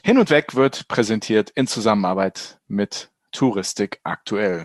Hin und Weg wird präsentiert in Zusammenarbeit mit Touristik aktuell.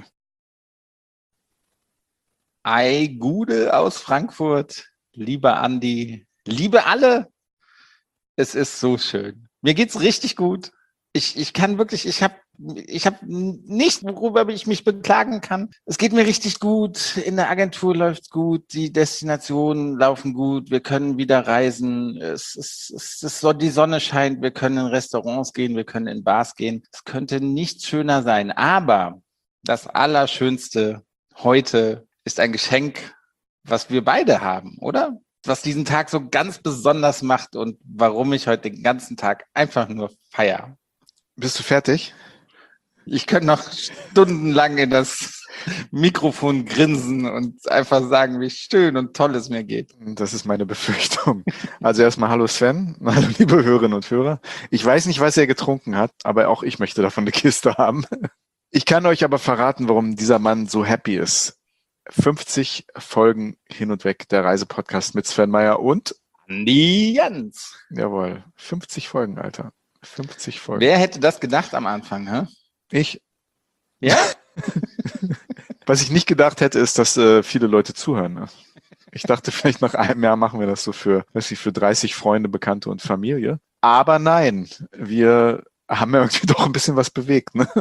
Ei, Gude aus Frankfurt, lieber Andi, liebe alle, es ist so schön. Mir geht's richtig gut. Ich kann wirklich, ich hab nichts, worüber ich mich beklagen kann. Es geht mir richtig gut. In der Agentur läuft's gut. Die Destinationen laufen gut. Wir können wieder reisen. Die Sonne scheint. Wir können in Restaurants gehen. Wir können in Bars gehen. Es könnte nicht schöner sein. Aber das Allerschönste heute ist ein Geschenk, was wir beide haben, oder? Was diesen Tag so ganz besonders macht und warum ich heute den ganzen Tag einfach nur feiere. Bist du fertig? Ich könnte noch stundenlang in das Mikrofon grinsen und einfach sagen, wie schön und toll es mir geht. Das ist meine Befürchtung. Also erstmal hallo Sven, hallo liebe Hörerinnen und Hörer. Ich weiß nicht, was er getrunken hat, aber auch ich möchte davon eine Kiste haben. Ich kann euch aber verraten, warum dieser Mann so happy ist. 50 Folgen hin und weg, der Reisepodcast mit Sven Meyer und Andi Jans. Jawohl, 50 Folgen, Alter. 50 Folgen. Wer hätte das gedacht am Anfang, hä? Ich. Ja? Was ich nicht gedacht hätte, ist, dass viele Leute zuhören. Ne? Ich dachte, vielleicht nach einem Jahr machen wir das so für 30 Freunde, Bekannte und Familie. Aber nein, wir haben ja irgendwie doch ein bisschen was bewegt. Ne?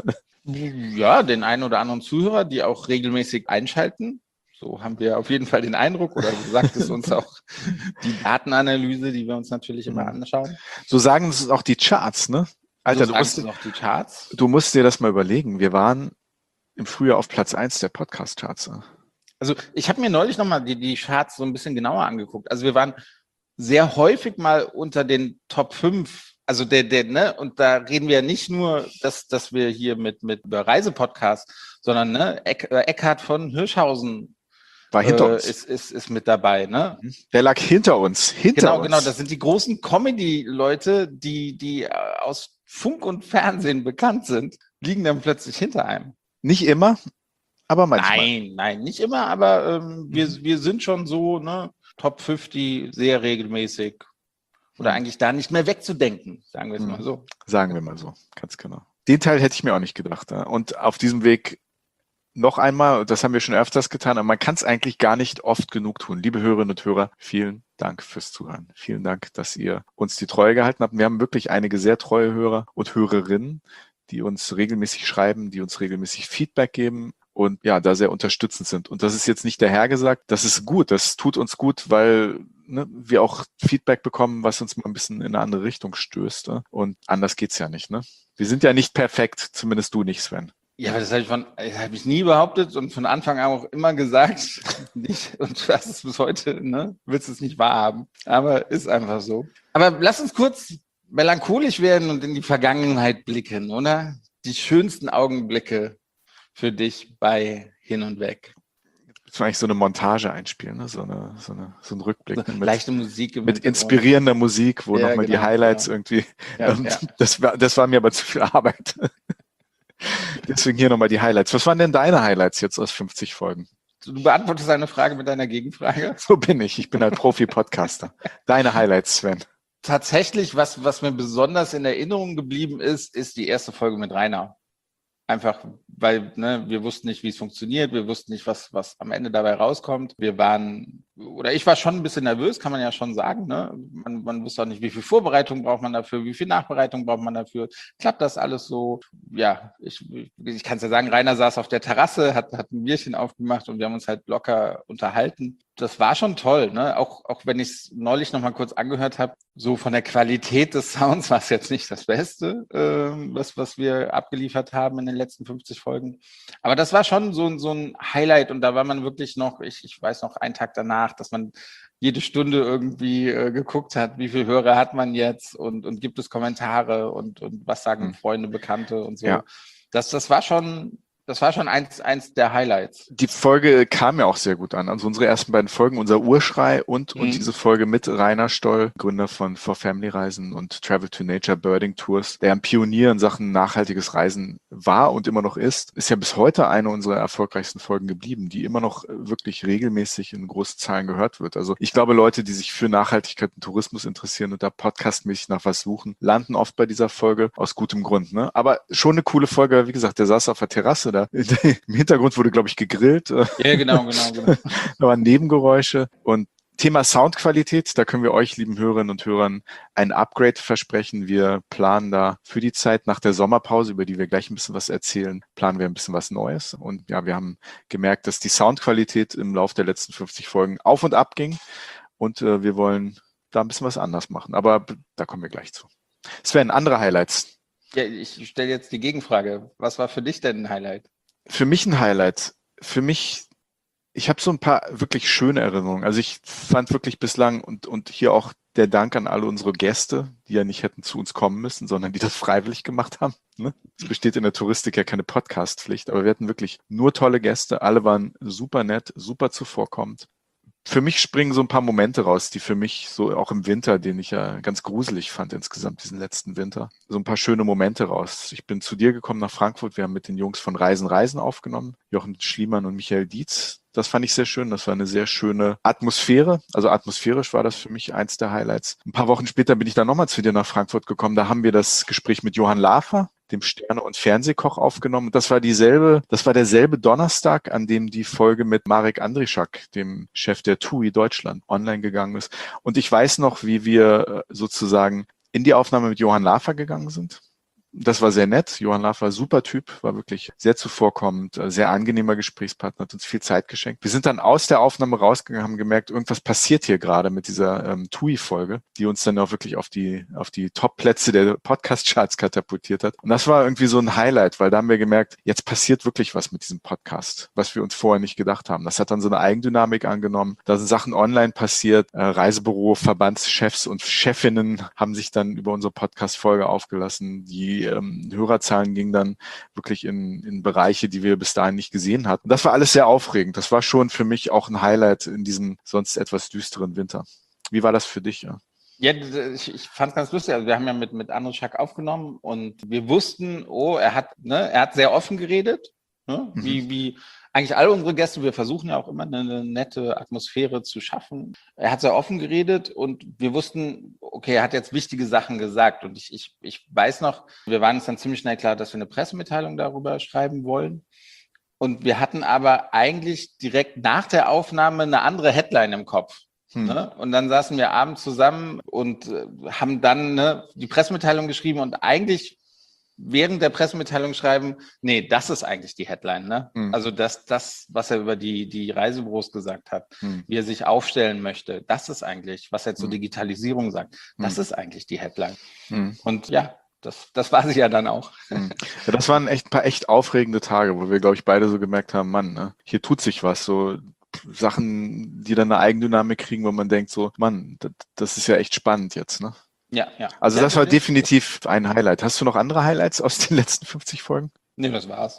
Ja, den einen oder anderen Zuhörer, die auch regelmäßig einschalten. So haben wir auf jeden Fall den Eindruck, oder so sagt es uns auch die Datenanalyse, die wir uns natürlich immer anschauen. So sagen es auch die Charts, ne? Alter, so auch die Charts. Du musst dir das mal überlegen. Wir waren im Frühjahr auf Platz 1 der Podcast-Charts. Also ich habe mir neulich nochmal die Charts so ein bisschen genauer angeguckt. Also wir waren sehr häufig mal unter den Top 5. Also ne, und da reden wir ja nicht nur, dass wir hier mit über Reisepodcast, sondern ne, Eckhard von Hirschhausen war hinter uns. Ist mit dabei, ne? Der lag hinter uns. Genau, das sind die großen Comedy-Leute, die aus Funk und Fernsehen bekannt sind, liegen dann plötzlich hinter einem. Nicht immer, aber manchmal. Nein, nicht immer, aber wir sind schon so, ne, Top 50 sehr regelmäßig. Oder eigentlich da nicht mehr wegzudenken, sagen wir es mal so. Sagen wir mal so, ganz genau. Den Teil hätte ich mir auch nicht gedacht. Und auf diesem Weg noch einmal, das haben wir schon öfters getan, aber man kann es eigentlich gar nicht oft genug tun. Liebe Hörerinnen und Hörer, vielen Dank fürs Zuhören. Vielen Dank, dass ihr uns die Treue gehalten habt. Wir haben wirklich einige sehr treue Hörer und Hörerinnen, die uns regelmäßig schreiben, die uns regelmäßig Feedback geben und ja, da sehr unterstützend sind. Und das ist jetzt nicht der Herr gesagt, das ist gut, das tut uns gut, weil wir auch Feedback bekommen, was uns mal ein bisschen in eine andere Richtung stößt. Und anders geht's ja nicht. Ne? Wir sind ja nicht perfekt, zumindest du nicht, Sven. Ja, aber das habe ich nie behauptet und von Anfang an auch immer gesagt. Nicht, und das ist bis heute, ne? Willst es nicht wahrhaben. Aber ist einfach so. Aber lass uns kurz melancholisch werden und in die Vergangenheit blicken, oder? Die schönsten Augenblicke für dich bei Hin und Weg. Jetzt eigentlich so eine Montage einspielen, ne? so ein Rückblick. Mit leichte Musik. Mit inspirierender Musik, wo nochmal die Highlights irgendwie. Ja. Das war mir aber zu viel Arbeit. Deswegen hier nochmal die Highlights. Was waren denn deine Highlights jetzt aus 50 Folgen? Du beantwortest eine Frage mit deiner Gegenfrage? So bin ich. Ich bin ein Profi-Podcaster. Deine Highlights, Sven. Tatsächlich, was mir besonders in Erinnerung geblieben ist die erste Folge mit Rainer. Einfach, weil wir wussten nicht, wie es funktioniert. Wir wussten nicht, was am Ende dabei rauskommt. Ich war schon ein bisschen nervös, kann man ja schon sagen. Ne? Man wusste auch nicht, wie viel Vorbereitung braucht man dafür, wie viel Nachbereitung braucht man dafür. Klappt das alles so? Ja, ich kann es ja sagen, Rainer saß auf der Terrasse, hat ein Bierchen aufgemacht und wir haben uns halt locker unterhalten. Das war schon toll, ne? Auch wenn ich es neulich noch mal kurz angehört habe, so von der Qualität des Sounds war es jetzt nicht das Beste, was wir abgeliefert haben in den letzten 50 Folgen. Aber das war schon so ein Highlight und da war man wirklich noch, ich weiß noch, einen Tag danach, dass man jede Stunde irgendwie geguckt hat, wie viele Hörer hat man jetzt und gibt es Kommentare und was sagen Freunde, Bekannte und so. Ja. Das war schon Das war schon eins der Highlights. Die Folge kam ja auch sehr gut an. Also unsere ersten beiden Folgen, unser Urschrei und diese Folge mit Rainer Stoll, Gründer von For Family Reisen und Travel to Nature Birding Tours, der ein Pionier in Sachen nachhaltiges Reisen war und immer noch ist ja bis heute eine unserer erfolgreichsten Folgen geblieben, die immer noch wirklich regelmäßig in großen Zahlen gehört wird. Also ich glaube, Leute, die sich für Nachhaltigkeit und Tourismus interessieren und da podcastmäßig nach was suchen, landen oft bei dieser Folge aus gutem Grund. Ne? Aber schon eine coole Folge. Wie gesagt, der saß auf der Terrasse da. Im Hintergrund wurde, glaube ich, gegrillt. Ja, genau. Da waren Nebengeräusche. Und Thema Soundqualität, da können wir euch, lieben Hörerinnen und Hörern, ein Upgrade versprechen. Wir planen da für die Zeit nach der Sommerpause, über die wir gleich ein bisschen was erzählen, planen wir ein bisschen was Neues. Und ja, wir haben gemerkt, dass die Soundqualität im Laufe der letzten 50 Folgen auf und ab ging. Und wir wollen da ein bisschen was anders machen. Aber da kommen wir gleich zu. Sven, andere Highlights. Ja, ich stelle jetzt die Gegenfrage. Was war für dich denn ein Highlight? Für mich ein Highlight. Ich habe so ein paar wirklich schöne Erinnerungen. Also ich fand wirklich bislang und hier auch der Dank an alle unsere Gäste, die ja nicht hätten zu uns kommen müssen, sondern die das freiwillig gemacht haben. Ne? Es besteht in der Touristik ja keine Podcast-Pflicht, aber wir hatten wirklich nur tolle Gäste. Alle waren super nett, super zuvorkommend. Für mich springen so ein paar Momente raus, die für mich so auch im Winter, den ich ja ganz gruselig fand insgesamt, diesen letzten Winter, so ein paar schöne Momente raus. Ich bin zu dir gekommen nach Frankfurt. Wir haben mit den Jungs von Reisen aufgenommen, Jochen Schliemann und Michael Dietz. Das fand ich sehr schön. Das war eine sehr schöne Atmosphäre. Also atmosphärisch war das für mich eins der Highlights. Ein paar Wochen später bin ich dann nochmal zu dir nach Frankfurt gekommen. Da haben wir das Gespräch mit Johann Lafer, dem Sterne- und Fernsehkoch, aufgenommen. Das war derselbe Donnerstag, an dem die Folge mit Marek Andrischak, dem Chef der TUI Deutschland, online gegangen ist. Und ich weiß noch, wie wir sozusagen in die Aufnahme mit Johann Lafer gegangen sind. Das war sehr nett. Johann Lafer, super Typ, war wirklich sehr zuvorkommend, sehr angenehmer Gesprächspartner, hat uns viel Zeit geschenkt. Wir sind dann aus der Aufnahme rausgegangen, haben gemerkt, irgendwas passiert hier gerade mit dieser TUI-Folge, die uns dann auch wirklich auf die Top-Plätze der Podcast-Charts katapultiert hat. Und das war irgendwie so ein Highlight, weil da haben wir gemerkt, jetzt passiert wirklich was mit diesem Podcast, was wir uns vorher nicht gedacht haben. Das hat dann so eine Eigendynamik angenommen. Da sind Sachen online passiert. Reisebüro, Verbandschefs und Chefinnen haben sich dann über unsere Podcast-Folge aufgelassen. Die Hörerzahlen gingen dann wirklich in Bereiche, die wir bis dahin nicht gesehen hatten. Das war alles sehr aufregend. Das war schon für mich auch ein Highlight in diesem sonst etwas düsteren Winter. Wie war das für dich? Ja? Ja, ich fand es ganz lustig. Also wir haben ja mit Andrischak aufgenommen und wir wussten, er hat sehr offen geredet, ne? Wie eigentlich alle unsere Gäste. Wir versuchen ja auch immer eine nette Atmosphäre zu schaffen. Er hat sehr offen geredet und wir wussten, okay, er hat jetzt wichtige Sachen gesagt. Und ich weiß noch, wir waren uns dann ziemlich schnell klar, dass wir eine Pressemitteilung darüber schreiben wollen. Und wir hatten aber eigentlich direkt nach der Aufnahme eine andere Headline im Kopf. Ne? Und dann saßen wir abends zusammen und haben dann die Pressemitteilung geschrieben und eigentlich während der Pressemitteilung schreiben, nee, das ist eigentlich die Headline. Ne? Also das, was er über die Reisebüros gesagt hat, wie er sich aufstellen möchte, das ist eigentlich, was er zur Digitalisierung sagt, das ist eigentlich die Headline. Und ja, das war sie ja dann auch. Ja, das waren ein paar echt aufregende Tage, wo wir, glaube ich, beide so gemerkt haben, Mann, ne, hier tut sich was, so Sachen, die dann eine Eigendynamik kriegen, wo man denkt so, Mann, das ist ja echt spannend jetzt, ne? Ja. Also das war definitiv ein Highlight. Hast du noch andere Highlights aus den letzten 50 Folgen? Nee, das war's.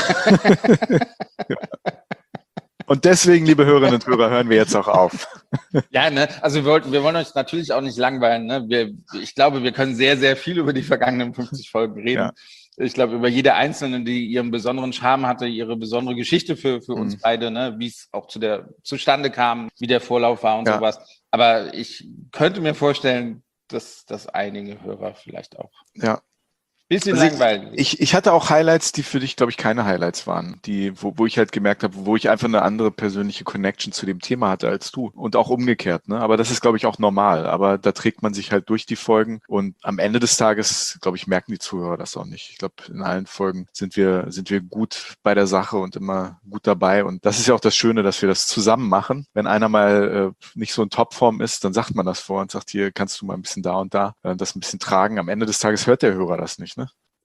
Und deswegen, liebe Hörerinnen und Hörer, hören wir jetzt auch auf. Ja, ne? Also wir wollen euch natürlich auch nicht langweilen. Ne? Ich glaube, wir können sehr, sehr viel über die vergangenen 50 Folgen reden. Ja. Ich glaube, über jede Einzelne, die ihren besonderen Charme hatte, ihre besondere Geschichte für uns beide, ne? Wie es auch zustande kam, wie der Vorlauf war und sowas. Aber ich könnte mir vorstellen, dass einige Hörer vielleicht auch bisschen langweilig. Ich hatte auch Highlights, die für dich, glaube ich, keine Highlights waren, wo ich halt gemerkt habe, wo ich einfach eine andere persönliche Connection zu dem Thema hatte als du und auch umgekehrt, ne? Aber das ist, glaube ich, auch normal. Aber da trägt man sich halt durch die Folgen und am Ende des Tages, glaube ich, merken die Zuhörer das auch nicht. Ich glaube, in allen Folgen sind wir gut bei der Sache und immer gut dabei und das ist ja auch das Schöne, dass wir das zusammen machen. Wenn einer mal nicht so in Topform ist, dann sagt man das vor und sagt, hier kannst du mal ein bisschen da und da das ein bisschen tragen. Am Ende des Tages hört der Hörer das nicht, ne?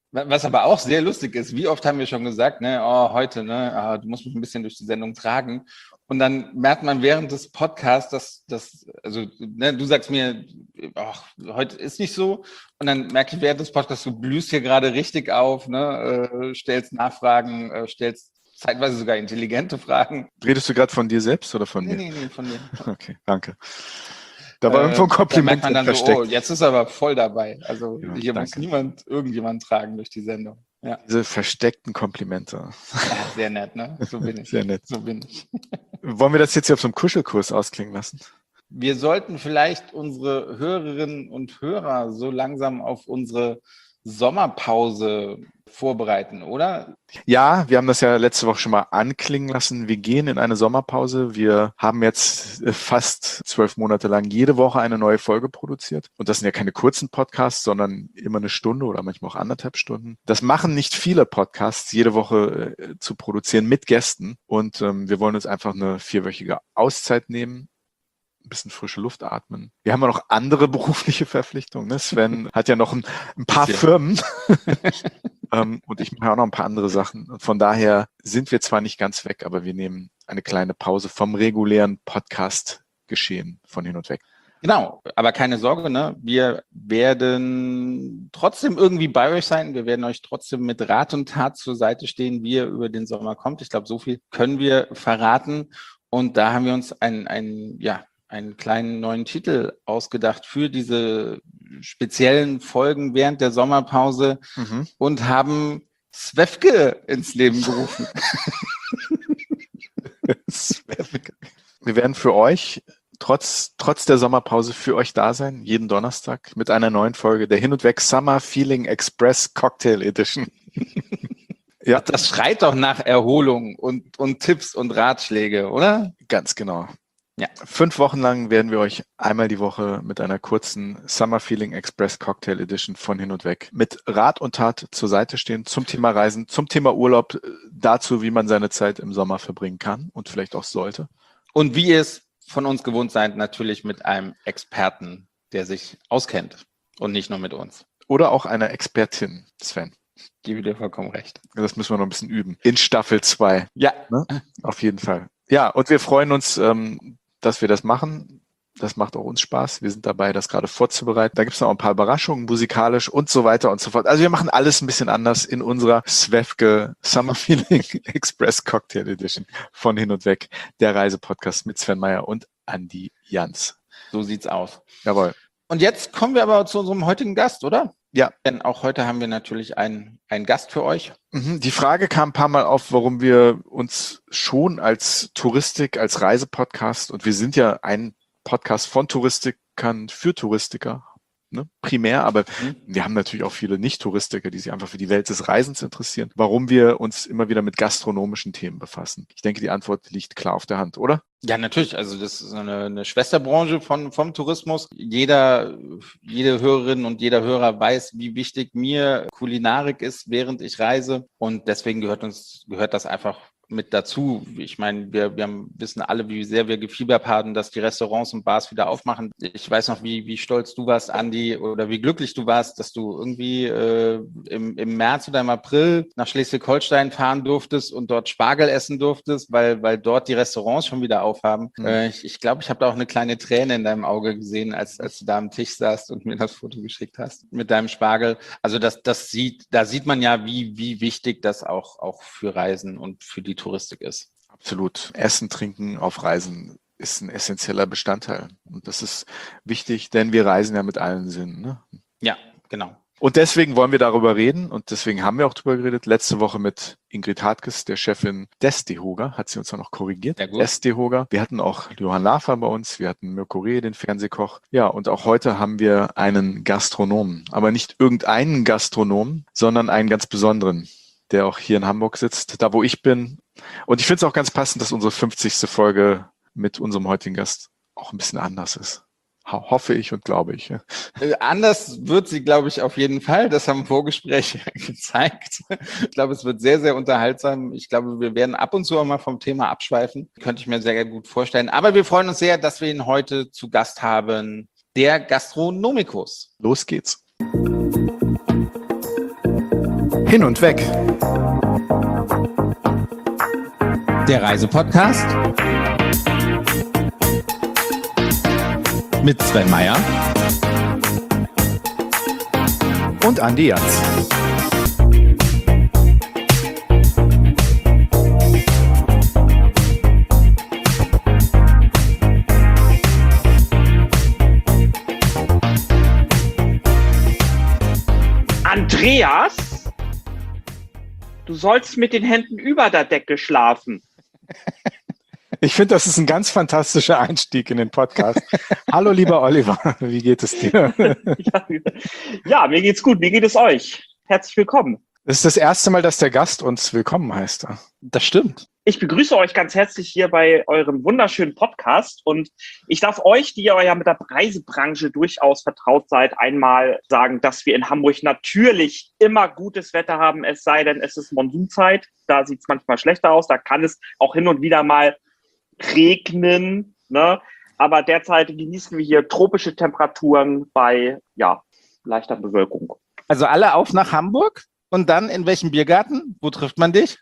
Was aber auch sehr lustig ist, wie oft haben wir schon gesagt, ne, oh, heute, ne, du musst mich ein bisschen durch die Sendung tragen. Und dann merkt man während des Podcasts, also, ne, du sagst mir, ach, heute ist nicht so. Und dann merke ich während des Podcasts, du blühst hier gerade richtig auf, ne, stellst Nachfragen, stellst zeitweise sogar intelligente Fragen. Redest du gerade von dir selbst oder von mir? Nee, von dir. Okay, danke. Da war irgendwo ein Kompliment da merkt man dann versteckt. so, oh, jetzt ist er aber voll dabei. Also Ja, hier danke. muss irgendjemand tragen durch die Sendung. Ja. Diese versteckten Komplimente. Ja, sehr nett, ne? So bin ich. Sehr nett. So bin ich. Wollen wir das jetzt hier auf so einem Kuschelkurs ausklingen lassen? Wir sollten vielleicht unsere Hörerinnen und Hörer so langsam auf unsere Sommerpause vorbereiten, oder? Ja, wir haben das ja letzte Woche schon mal anklingen lassen. Wir gehen in eine Sommerpause. Wir haben jetzt fast 12 Monate lang jede Woche eine neue Folge produziert. Und das sind ja keine kurzen Podcasts, sondern immer eine Stunde oder manchmal auch 1,5 Stunden. Das machen nicht viele Podcasts, jede Woche zu produzieren mit Gästen. Und wir wollen uns einfach eine 4-wöchige Auszeit nehmen. Ein bisschen frische Luft atmen. Wir haben ja noch andere berufliche Verpflichtungen. Ne? Sven hat ja noch ein paar Firmen und ich mache auch noch ein paar andere Sachen. Und von daher sind wir zwar nicht ganz weg, aber wir nehmen eine kleine Pause vom regulären Podcast-Geschehen von hin und weg. Genau, aber keine Sorge, ne? Wir werden trotzdem irgendwie bei euch sein. Wir werden euch trotzdem mit Rat und Tat zur Seite stehen, wie ihr über den Sommer kommt. Ich glaube, so viel können wir verraten. Und da haben wir uns einen kleinen neuen Titel ausgedacht für diese speziellen Folgen während der Sommerpause und haben Svefke ins Leben gerufen. Wir werden für euch trotz der Sommerpause für euch da sein, jeden Donnerstag mit einer neuen Folge der Hin und Weg Summer Feeling Express Cocktail Edition. Ja. Das schreit doch nach Erholung und Tipps und Ratschläge, oder? Ganz genau. Ja. 5 Wochen lang werden wir euch einmal die Woche mit einer kurzen Summer Feeling Express Cocktail Edition von Hin und Weg mit Rat und Tat zur Seite stehen zum Thema Reisen, zum Thema Urlaub, dazu, wie man seine Zeit im Sommer verbringen kann und vielleicht auch sollte. Und wie ihr es von uns gewohnt seid, natürlich mit einem Experten, der sich auskennt und nicht nur mit uns. Oder auch einer Expertin, Sven. Gebe dir vollkommen recht. Das müssen wir noch ein bisschen üben. In Staffel 2. Ja. Ne? Auf jeden Fall. Ja, und wir freuen uns, dass wir das machen. Das macht auch uns Spaß. Wir sind dabei, das gerade vorzubereiten. Da gibt es noch ein paar Überraschungen, musikalisch und so weiter und so fort. Also wir machen alles ein bisschen anders in unserer Svefke Summer Feeling Express Cocktail Edition von Hin und Weg, der Reisepodcast mit Sven Meyer und Andi Jans. So sieht's aus. Jawohl. Und jetzt kommen wir aber zu unserem heutigen Gast, oder? Ja. Denn auch heute haben wir natürlich einen Gast für euch. Die Frage kam ein paar Mal auf, warum wir uns schon als Touristik, als Reisepodcast, und wir sind ja ein Podcast von Touristikern für Touristiker, ne, primär, aber wir haben natürlich auch viele Nicht-Touristiker, die sich einfach für die Welt des Reisens interessieren, warum wir uns immer wieder mit gastronomischen Themen befassen. Ich denke, die Antwort liegt klar auf der Hand, oder? Ja, natürlich. Also das ist eine Schwesterbranche vom Tourismus. Jede Hörerin und jeder Hörer weiß, wie wichtig mir Kulinarik ist, während ich reise. Und deswegen gehört das einfach mit dazu. Ich meine, wir wissen alle, wie sehr wir gefiebert haben, dass die Restaurants und Bars wieder aufmachen. Ich weiß noch, wie stolz du warst, Andi, oder wie glücklich du warst, dass du irgendwie im März oder im April nach Schleswig-Holstein fahren durftest und dort Spargel essen durftest, weil dort die Restaurants schon wieder aufhaben. Ich glaube, ich habe da auch eine kleine Träne in deinem Auge gesehen, als du da am Tisch saßt und mir das Foto geschickt hast mit deinem Spargel. Also da sieht man ja, wie wichtig das auch für Reisen und für die Touristik ist. Absolut. Essen, Trinken auf Reisen ist ein essentieller Bestandteil. Und das ist wichtig, denn wir reisen ja mit allen Sinnen. Ne? Ja, genau. Und deswegen wollen wir darüber reden und deswegen haben wir auch darüber geredet. Letzte Woche mit Ingrid Hartges, der Chefin des DEHOGA, hat sie uns auch noch korrigiert. Des DEHOGA. Wir hatten auch Johann Lafer bei uns, wir hatten Mirko Reh, den Fernsehkoch. Ja, und auch heute haben wir einen Gastronomen. Aber nicht irgendeinen Gastronomen, sondern einen ganz besonderen, der auch hier in Hamburg sitzt, da wo ich bin. Und ich finde es auch ganz passend, dass unsere 50. Folge mit unserem heutigen Gast auch ein bisschen anders ist. Hoffe ich und glaube ich. Ja. Anders wird sie, glaube ich, auf jeden Fall. Das haben Vorgespräche gezeigt. Ich glaube, es wird sehr, sehr unterhaltsam. Ich glaube, wir werden ab und zu auch mal vom Thema abschweifen. Könnte ich mir sehr gut vorstellen. Aber wir freuen uns sehr, dass wir ihn heute zu Gast haben. Der Gastronomikus. Los geht's. Hin und weg. Der Reisepodcast mit Sven Meyer und Andi Jans. Andreas, du sollst mit den Händen über der Decke schlafen. Ich finde, das ist ein ganz fantastischer Einstieg in den Podcast. Hallo, lieber Oliver, wie geht es dir? Ja, mir geht's gut. Wie geht es euch? Herzlich willkommen. Das ist das erste Mal, dass der Gast uns willkommen heißt. Das stimmt. Ich begrüße euch ganz herzlich hier bei eurem wunderschönen Podcast und ich darf euch, die ihr ja mit der Reisebranche durchaus vertraut seid, einmal sagen, dass wir in Hamburg natürlich immer gutes Wetter haben, es sei denn, es ist Monsunzeit. Da sieht es manchmal schlechter aus, da kann es auch hin und wieder mal regnen, ne? Aber derzeit genießen wir hier tropische Temperaturen bei leichter Bewölkung. Also alle auf nach Hamburg und dann in welchem Biergarten? Wo trifft man dich?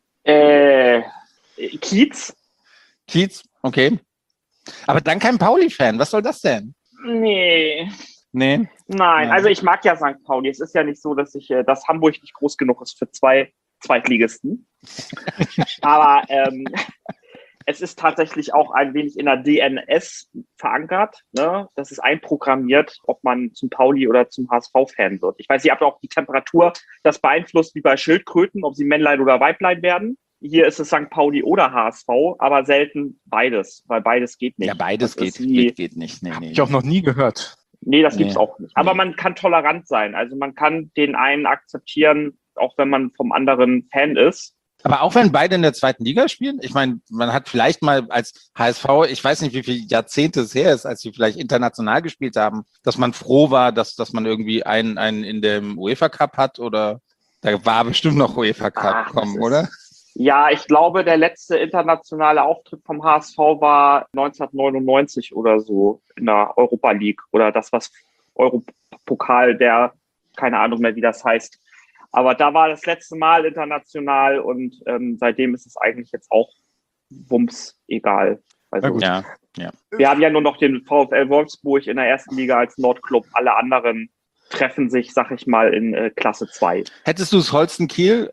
Kiez? Kiez, okay. Aber dann kein Pauli-Fan. Was soll das denn? Nee. Nee? Nein, also ich mag ja St. Pauli. Es ist ja nicht so, dass Hamburg nicht groß genug ist für zwei Zweitligisten. Aber es ist tatsächlich auch ein wenig in der DNS verankert. Ne? Das ist einprogrammiert, ob man zum Pauli oder zum HSV-Fan wird. Ich weiß nicht, ob auch die Temperatur das beeinflusst, wie bei Schildkröten, ob sie Männlein oder Weiblein werden. Hier ist es St. Pauli oder HSV, aber selten beides, weil beides geht nicht. Ja, beides geht nicht. Nee. Hab ich auch noch nie gehört. Nee, das gibt's auch nicht. Aber man kann tolerant sein. Also man kann den einen akzeptieren, auch wenn man vom anderen Fan ist. Aber auch wenn beide in der zweiten Liga spielen? Ich meine, man hat vielleicht mal als HSV, ich weiß nicht, wie viele Jahrzehnte es her ist, als sie vielleicht international gespielt haben, dass man froh war, dass man irgendwie einen in dem UEFA Cup hat oder da war bestimmt noch UEFA Cup kommen, oder? Ja, ich glaube, der letzte internationale Auftritt vom HSV war 1999 oder so in der Europa League oder das, was Europapokal, keine Ahnung mehr, wie das heißt. Aber da war das letzte Mal international und seitdem ist es eigentlich jetzt auch Wumms egal. Also, gut. Ja. Wir haben ja nur noch den VfL Wolfsburg in der ersten Liga als Nordclub. Alle anderen treffen sich, sag ich mal, in Klasse 2. Hättest du es Holstein Kiel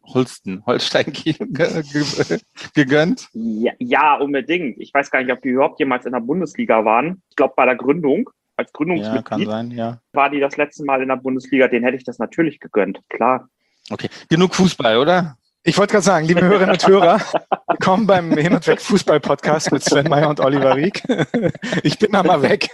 gegönnt? Ja, unbedingt. Ich weiß gar nicht, ob die überhaupt jemals in der Bundesliga waren. Ich glaube, bei der Gründung, als Gründungsmitglied, kann sein, ja. War die das letzte Mal in der Bundesliga. Den hätte ich das natürlich gegönnt, klar. Okay, genug Fußball, oder? Ich wollte gerade sagen, liebe Hörerinnen und Hörer, willkommen beim Hin und Weg Fußball-Podcast mit Sven Meyer und Oliver Rieck. Ich bin da mal weg.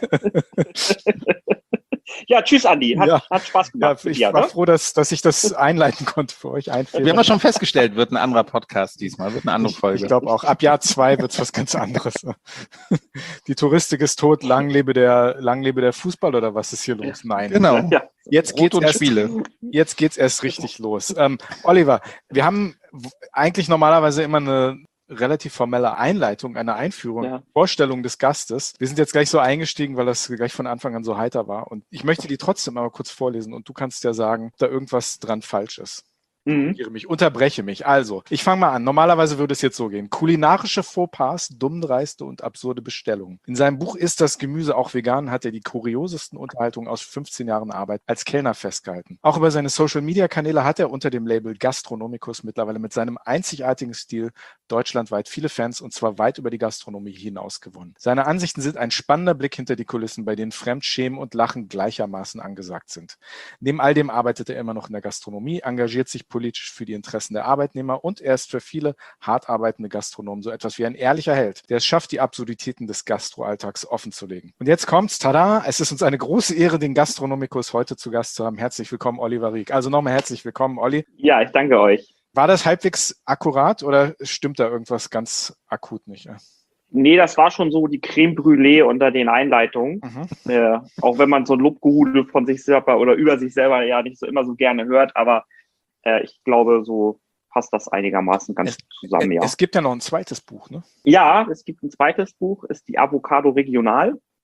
Ja, tschüss, Andi. Hat Spaß gemacht. Ja, ich war froh, dass ich das einleiten konnte für euch. Wir haben ja schon festgestellt, wird ein anderer Podcast diesmal, wird eine andere Folge. Ich glaube auch, ab Jahr 2 wird es was ganz anderes. Die Touristik ist tot, lang lebe der Fußball oder was ist hier los? Nein. Genau. Ja. Jetzt geht's erst richtig los. Oliver, wir haben eigentlich normalerweise immer eine relativ formelle Einleitung, eine Einführung, Vorstellung des Gastes. Wir sind jetzt gleich so eingestiegen, weil das gleich von Anfang an so heiter war. Und ich möchte die trotzdem aber kurz vorlesen und du kannst ja sagen, ob da irgendwas dran falsch ist. Unterbreche mich. Also, ich fange mal an. Normalerweise würde es jetzt so gehen. Kulinarische Fauxpas, dummdreiste und absurde Bestellungen. In seinem Buch Ist das Gemüse auch vegan? Hat er die kuriosesten Unterhaltungen aus 15 Jahren Arbeit als Kellner festgehalten. Auch über seine Social-Media-Kanäle hat er unter dem Label Gastronomicus mittlerweile mit seinem einzigartigen Stil deutschlandweit viele Fans und zwar weit über die Gastronomie hinaus gewonnen. Seine Ansichten sind ein spannender Blick hinter die Kulissen, bei denen Fremdschämen und Lachen gleichermaßen angesagt sind. Neben all dem arbeitet er immer noch in der Gastronomie, engagiert sich politisch für die Interessen der Arbeitnehmer und er ist für viele hart arbeitende Gastronomen so etwas wie ein ehrlicher Held, der es schafft, die Absurditäten des Gastroalltags offenzulegen. Und jetzt kommt's, tada, es ist uns eine große Ehre, den Gastronomikus heute zu Gast zu haben. Herzlich willkommen, Oliver Rieck. Also nochmal herzlich willkommen, Olli. Ja, ich danke euch. War das halbwegs akkurat oder stimmt da irgendwas ganz akut nicht? Ja? Nee, das war schon so die Creme Brûlée unter den Einleitungen. Auch wenn man so ein Lobgehudel von sich selber oder über sich selber ja nicht so immer so gerne hört, aber ich glaube, so passt das einigermaßen ganz zusammen, ja. Es gibt ja noch ein zweites Buch, ne? Ja, es gibt ein zweites Buch, ist die Avocado Regional.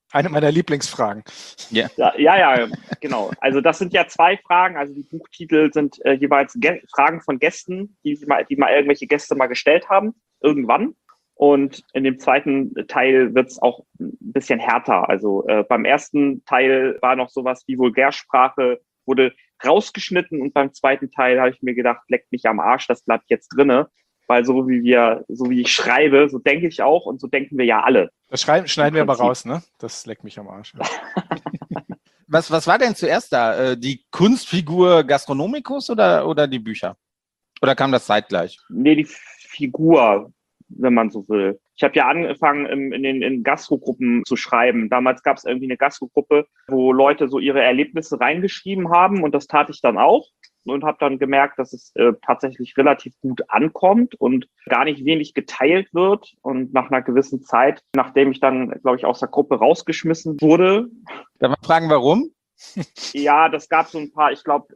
Eine meiner Lieblingsfragen. Ja, genau. Also das sind ja 2 Fragen. Also die Buchtitel sind jeweils Fragen von Gästen, die mal irgendwelche Gäste mal gestellt haben, irgendwann. Und in dem zweiten Teil wird es auch ein bisschen härter. Also beim ersten Teil war noch sowas wie Vulgärsprache, wurde rausgeschnitten, und beim zweiten Teil habe ich mir gedacht, leckt mich am Arsch, das bleibt jetzt drinne. Weil so wie ich schreibe, so denke ich auch, und so denken wir ja alle. Das schneiden wir aber raus, ne? Das leckt mich am Arsch. Was war denn zuerst da? Die Kunstfigur Gastronomicus oder die Bücher? Oder kam das zeitgleich? Nee, die Figur, wenn man so will. Ich habe ja angefangen, in Gastrogruppen zu schreiben. Damals gab es irgendwie eine Gastrogruppe, wo Leute so ihre Erlebnisse reingeschrieben haben, und das tate ich dann auch. Und habe dann gemerkt, dass es tatsächlich relativ gut ankommt und gar nicht wenig geteilt wird. Und nach einer gewissen Zeit, nachdem ich dann, glaube ich, aus der Gruppe rausgeschmissen wurde. Darf man fragen, warum? Ja, das gab so ein paar, ich glaube,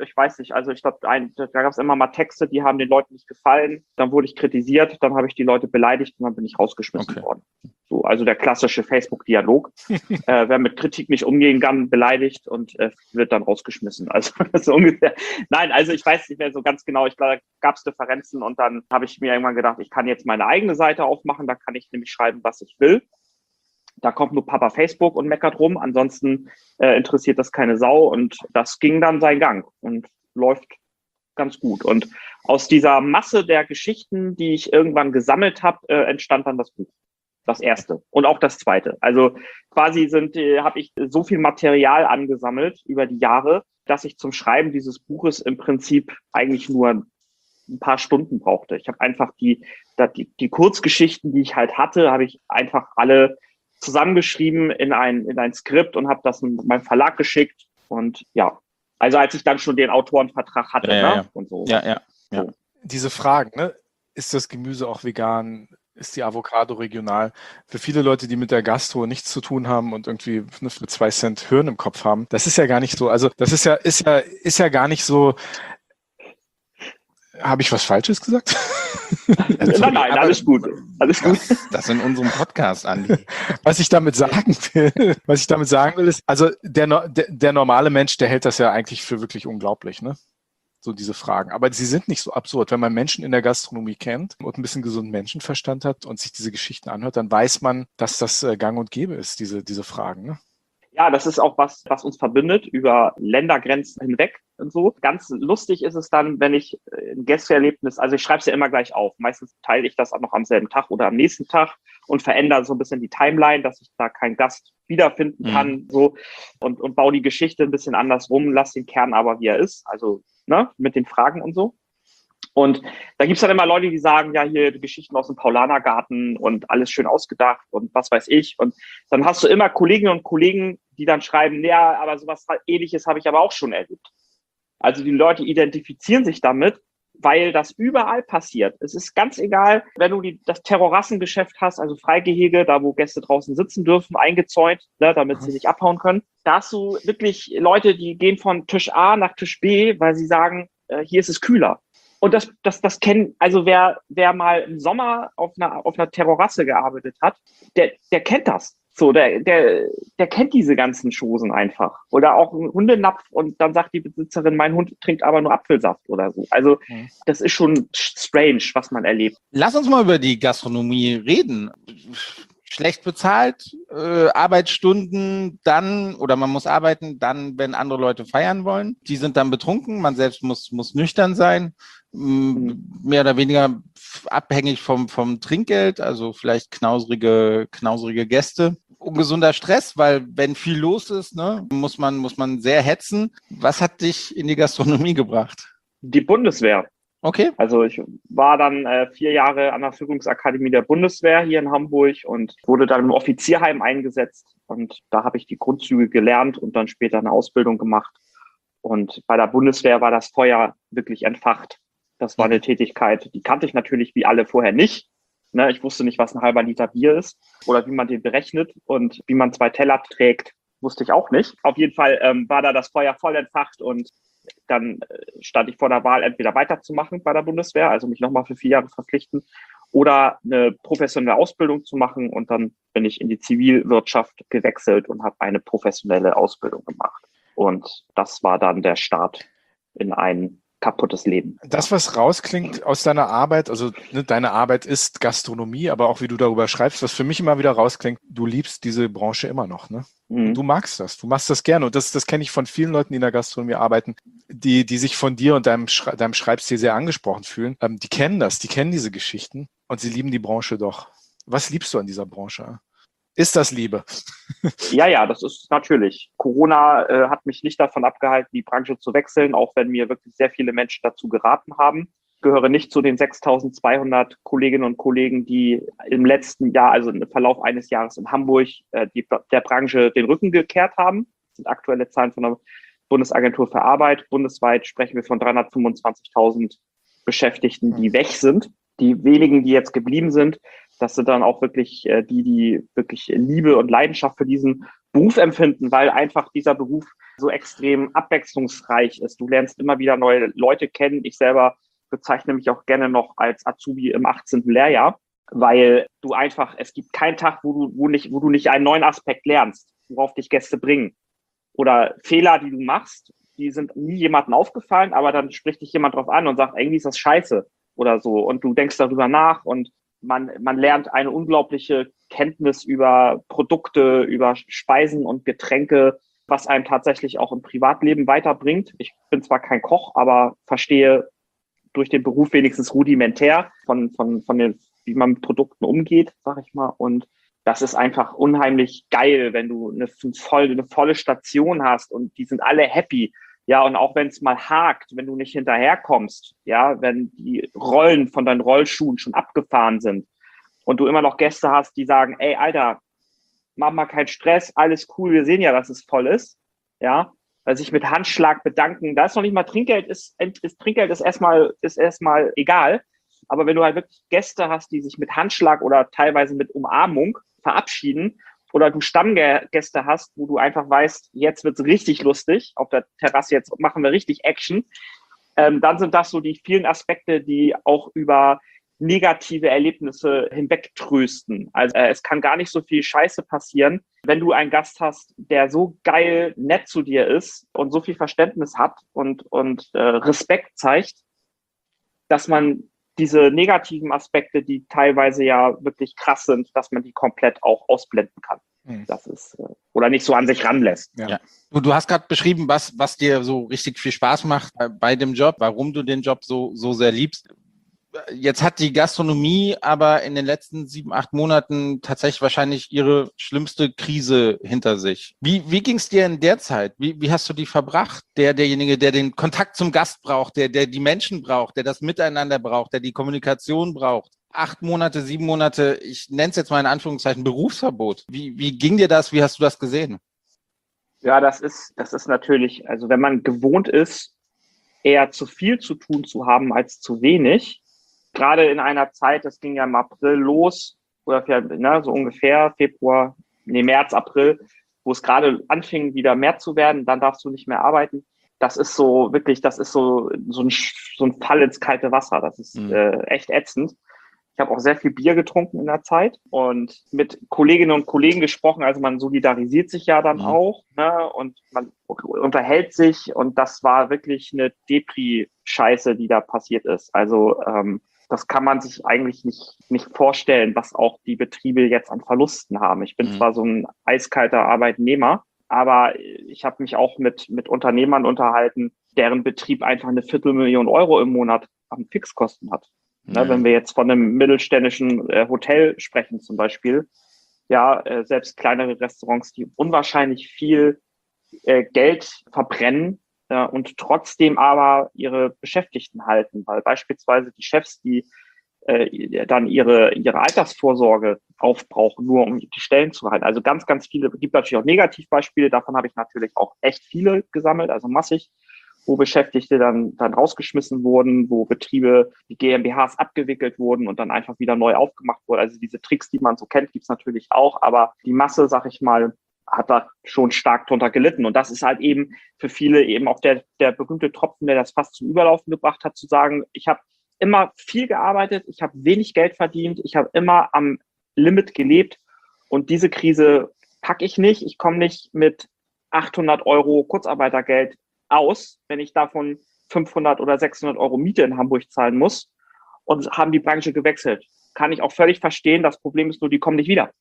da gab es immer mal Texte, die haben den Leuten nicht gefallen. Dann wurde ich kritisiert, dann habe ich die Leute beleidigt und dann bin ich rausgeschmissen worden. So, also der klassische Facebook-Dialog. Wer mit Kritik nicht umgehen kann, beleidigt und wird dann rausgeschmissen. Also das ist ungefähr. Nein, also ich weiß nicht mehr so ganz genau. Ich glaube, da gab es Differenzen, und dann habe ich mir irgendwann gedacht, ich kann jetzt meine eigene Seite aufmachen, da kann ich nämlich schreiben, was ich will. Da kommt nur Papa Facebook und meckert rum. Ansonsten interessiert das keine Sau. Und das ging dann seinen Gang und läuft ganz gut. Und aus dieser Masse der Geschichten, die ich irgendwann gesammelt habe, entstand dann das Buch. Das erste und auch das zweite. Also quasi habe ich so viel Material angesammelt über die Jahre, dass ich zum Schreiben dieses Buches im Prinzip eigentlich nur ein paar Stunden brauchte. Ich habe einfach die Kurzgeschichten, die ich halt hatte, habe ich einfach alle zusammengeschrieben in ein Skript und habe das meinem Verlag geschickt. Und ja, also als ich dann schon den Autorenvertrag hatte, Ja. Und so. Ja. So. Diese Fragen, ne? Ist das Gemüse auch vegan? Ist die Avocado regional? Für viele Leute, die mit der Gastro nichts zu tun haben und irgendwie für 2 Cent Hirn im Kopf haben, das ist ja gar nicht so. Also das ist ja gar nicht so. Habe ich was Falsches gesagt? Nein, alles gut. Alles gut. Das in unserem Podcast, Andi. Was ich damit sagen will, ist, also der normale Mensch, der hält das ja eigentlich für wirklich unglaublich, ne? So diese Fragen. Aber sie sind nicht so absurd. Wenn man Menschen in der Gastronomie kennt und ein bisschen gesunden Menschenverstand hat und sich diese Geschichten anhört, dann weiß man, dass das gang und gäbe ist, diese Fragen, ne? Ja, das ist auch was uns verbindet über Ländergrenzen hinweg und so. Ganz lustig ist es dann, wenn ich ein Gästeerlebnis, also ich schreibe es ja immer gleich auf. Meistens teile ich das auch noch am selben Tag oder am nächsten Tag und verändere so ein bisschen die Timeline, dass ich da keinen Gast wiederfinden kann, so, und baue die Geschichte ein bisschen andersrum, lasse den Kern aber, wie er ist, also, ne, mit den Fragen und so. Und da gibt's dann immer Leute, die sagen, ja, hier Geschichten aus dem Paulanergarten und alles schön ausgedacht und was weiß ich. Und dann hast du immer Kolleginnen und Kollegen, die dann schreiben, ja, aber sowas Ähnliches habe ich aber auch schon erlebt. Also die Leute identifizieren sich damit, weil das überall passiert. Es ist ganz egal, wenn du das Terrorassengeschäft hast, also Freigehege, da wo Gäste draußen sitzen dürfen, eingezäunt, ne, damit sie nicht abhauen können. Da hast du wirklich Leute, die gehen von Tisch A nach Tisch B, weil sie sagen, hier ist es kühler. Und das kennen, also wer mal im Sommer auf einer Terrasse gearbeitet hat, der kennt das. So, der kennt diese ganzen Chosen einfach. Oder auch ein Hundenapf, und dann sagt die Besitzerin, mein Hund trinkt aber nur Apfelsaft oder so. Also das ist schon strange, was man erlebt. Lass uns mal über die Gastronomie reden. Schlecht bezahlt, Arbeitsstunden dann, oder man muss arbeiten dann, wenn andere Leute feiern wollen. Die sind dann betrunken, man selbst muss nüchtern sein, mehr oder weniger abhängig vom Trinkgeld, also vielleicht knausrige Gäste. Ungesunder Stress, weil wenn viel los ist, ne, muss man sehr hetzen. Was hat dich in die Gastronomie gebracht? Die Bundeswehr. Okay. Also ich war dann 4 Jahre an der Führungsakademie der Bundeswehr hier in Hamburg und wurde dann im Offizierheim eingesetzt. Und da habe ich die Grundzüge gelernt und dann später eine Ausbildung gemacht. Und bei der Bundeswehr war das Feuer wirklich entfacht. Das war eine Tätigkeit, die kannte ich natürlich wie alle vorher nicht. Ne, ich wusste nicht, was ein halber Liter Bier ist oder wie man den berechnet und wie man 2 Teller trägt, wusste ich auch nicht. Auf jeden Fall war da das Feuer voll entfacht, und dann stand ich vor der Wahl, entweder weiterzumachen bei der Bundeswehr, also mich nochmal für 4 Jahre verpflichten, oder eine professionelle Ausbildung zu machen. Und dann bin ich in die Zivilwirtschaft gewechselt und habe eine professionelle Ausbildung gemacht. Und das war dann der Start in ein kaputtes Leben. Das, was rausklingt aus deiner Arbeit, also deine Arbeit ist Gastronomie, aber auch wie du darüber schreibst, was für mich immer wieder rausklingt, du liebst diese Branche immer noch, ne? Und du magst das, du machst das gerne. Und das kenne ich von vielen Leuten, die in der Gastronomie arbeiten, die sich von dir und deinem Schreibstil sehr angesprochen fühlen. Die kennen das, die kennen diese Geschichten und sie lieben die Branche doch. Was liebst du an dieser Branche? Ist das Liebe? Ja, das ist natürlich. Corona hat mich nicht davon abgehalten, die Branche zu wechseln, auch wenn mir wirklich sehr viele Menschen dazu geraten haben. Ich gehöre nicht zu den 6.200 Kolleginnen und Kollegen, die im letzten Jahr, also im Verlauf eines Jahres in Hamburg, der Branche den Rücken gekehrt haben. Das sind aktuelle Zahlen von der Bundesagentur für Arbeit. Bundesweit sprechen wir von 325.000 Beschäftigten, die weg sind. Die wenigen, die jetzt geblieben sind, das sind dann auch wirklich die wirklich Liebe und Leidenschaft für diesen Beruf empfinden, weil einfach dieser Beruf so extrem abwechslungsreich ist. Du lernst immer wieder neue Leute kennen. Ich selber bezeichne mich auch gerne noch als Azubi im 18. Lehrjahr, weil du einfach, es gibt keinen Tag, wo du nicht einen neuen Aspekt lernst, worauf dich Gäste bringen. Oder Fehler, die du machst, die sind nie jemandem aufgefallen, aber dann spricht dich jemand drauf an und sagt, irgendwie ist das scheiße oder so. Und du denkst darüber nach und man lernt eine unglaubliche Kenntnis über Produkte, über Speisen und Getränke, was einem tatsächlich auch im Privatleben weiterbringt. Ich bin zwar kein Koch, aber verstehe durch den Beruf wenigstens rudimentär von den, wie man mit Produkten umgeht, sag ich mal. Und das ist einfach unheimlich geil, wenn du eine volle Station hast und die sind alle happy. Ja, und auch wenn es mal hakt, wenn du nicht hinterherkommst, ja, wenn die Rollen von deinen Rollschuhen schon abgefahren sind und du immer noch Gäste hast, die sagen, ey, Alter, mach mal keinen Stress, alles cool, wir sehen ja, dass es voll ist, ja, sich mit Handschlag bedanken, da ist noch nicht mal Trinkgeld, Trinkgeld ist erstmal egal, aber wenn du halt wirklich Gäste hast, die sich mit Handschlag oder teilweise mit Umarmung verabschieden, oder du Stammgäste hast, wo du einfach weißt, jetzt wird's richtig lustig, auf der Terrasse, jetzt machen wir richtig Action, dann sind das so die vielen Aspekte, die auch über negative Erlebnisse hinwegtrösten. Also es kann gar nicht so viel Scheiße passieren, wenn du einen Gast hast, der so geil nett zu dir ist und so viel Verständnis hat und Respekt zeigt, dass man diese negativen Aspekte, die teilweise ja wirklich krass sind, dass man die komplett auch ausblenden kann. Das ist, oder nicht so an sich ranlässt. Ja. Du hast gerade beschrieben, was dir so richtig viel Spaß macht bei dem Job, warum du den Job so sehr liebst. Jetzt hat die Gastronomie aber in den letzten 7-8 Monaten tatsächlich wahrscheinlich ihre schlimmste Krise hinter sich. Wie ging es dir in der Zeit? Wie hast du die verbracht? Derjenige, der den Kontakt zum Gast braucht, der die Menschen braucht, der das Miteinander braucht, der die Kommunikation braucht. 8 Monate, 7 Monate, ich nenne es jetzt mal in Anführungszeichen Berufsverbot. Wie ging dir das? Wie hast du das gesehen? Ja, das ist natürlich, also wenn man gewohnt ist, eher zu viel zu tun zu haben als zu wenig, gerade in einer Zeit, das ging ja im April los, oder so ungefähr März, April, wo es gerade anfing, wieder mehr zu werden, dann darfst du nicht mehr arbeiten. Das ist so wirklich, so ein Fall ins kalte Wasser. Das ist echt ätzend. Ich habe auch sehr viel Bier getrunken in der Zeit und mit Kolleginnen und Kollegen gesprochen. Also man solidarisiert sich ja dann auch, ne? Und man unterhält sich und das war wirklich eine Depri-Scheiße, die da passiert ist. Also das kann man sich eigentlich nicht vorstellen, was auch die Betriebe jetzt an Verlusten haben. Ich bin zwar so ein eiskalter Arbeitnehmer, aber ich habe mich auch mit Unternehmern unterhalten, deren Betrieb einfach eine 250.000 Euro im Monat an Fixkosten hat. Ne, wenn wir jetzt von einem mittelständischen Hotel sprechen zum Beispiel, ja, selbst kleinere Restaurants, die unwahrscheinlich viel Geld verbrennen und trotzdem aber ihre Beschäftigten halten, weil beispielsweise die Chefs, die dann ihre Altersvorsorge aufbrauchen, nur um die Stellen zu halten. Also ganz, ganz viele, gibt natürlich auch Negativbeispiele, davon habe ich natürlich auch echt viele gesammelt, also massig, wo Beschäftigte dann rausgeschmissen wurden, wo Betriebe, die GmbHs abgewickelt wurden und dann einfach wieder neu aufgemacht wurden. Also diese Tricks, die man so kennt, gibt's natürlich auch, aber die Masse, sag ich mal, hat da schon stark drunter gelitten. Und das ist halt eben für viele eben auch der berühmte Tropfen, der das fast zum Überlaufen gebracht hat, zu sagen, ich habe immer viel gearbeitet, ich habe wenig Geld verdient, ich habe immer am Limit gelebt und diese Krise packe ich nicht. Ich komme nicht mit 800 Euro Kurzarbeitergeld aus, wenn ich davon 500 oder 600 Euro Miete in Hamburg zahlen muss, und haben die Branche gewechselt. Kann ich auch völlig verstehen. Das Problem ist nur, die kommen nicht wieder.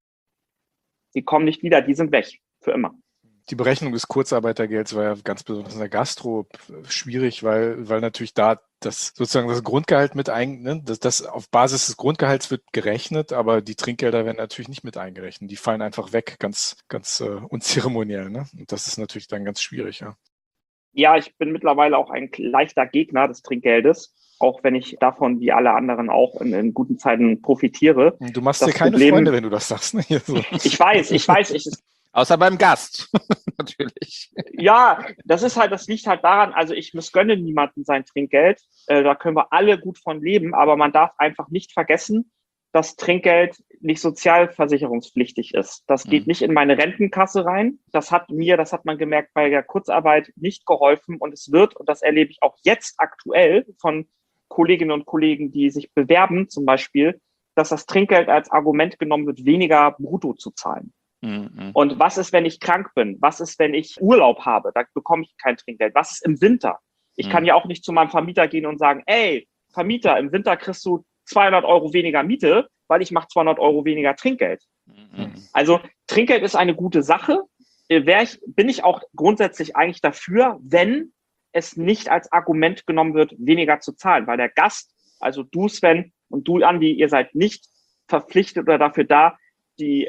Die kommen nicht wieder, die sind weg. Für immer. Die Berechnung des Kurzarbeitergelds war ja ganz besonders in der Gastro schwierig, weil natürlich da das sozusagen das Grundgehalt mit das auf Basis des Grundgehalts wird gerechnet, aber die Trinkgelder werden natürlich nicht mit eingerechnet. Die fallen einfach weg, ganz unzeremoniell. Ne? Und das ist natürlich dann ganz schwierig, ja. Ja, ich bin mittlerweile auch ein leichter Gegner des Trinkgeldes, auch wenn ich davon wie alle anderen auch in guten Zeiten profitiere. Du machst dir keine Freunde, wenn du das sagst. Ne? So. Ich weiß. Außer beim Gast, natürlich. Ja, das liegt halt daran, also ich missgönne niemanden sein Trinkgeld. Da können wir alle gut von leben, aber man darf einfach nicht vergessen, dass Trinkgeld nicht sozialversicherungspflichtig ist. Das geht nicht in meine Rentenkasse rein. Das hat man gemerkt, bei der Kurzarbeit nicht geholfen, und es wird, und das erlebe ich auch jetzt aktuell von Kolleginnen und Kollegen, die sich bewerben zum Beispiel, dass das Trinkgeld als Argument genommen wird, weniger brutto zu zahlen. Und was ist, wenn ich krank bin? Was ist, wenn ich Urlaub habe? Da bekomme ich kein Trinkgeld. Was ist im Winter? Ich kann ja auch nicht zu meinem Vermieter gehen und sagen, ey, Vermieter, im Winter kriegst du 200 Euro weniger Miete, weil ich mache 200 Euro weniger Trinkgeld. Also Trinkgeld ist eine gute Sache. Bin ich auch grundsätzlich eigentlich dafür, wenn es nicht als Argument genommen wird, weniger zu zahlen, weil der Gast, also du Sven und du Andi, ihr seid nicht verpflichtet oder dafür da, die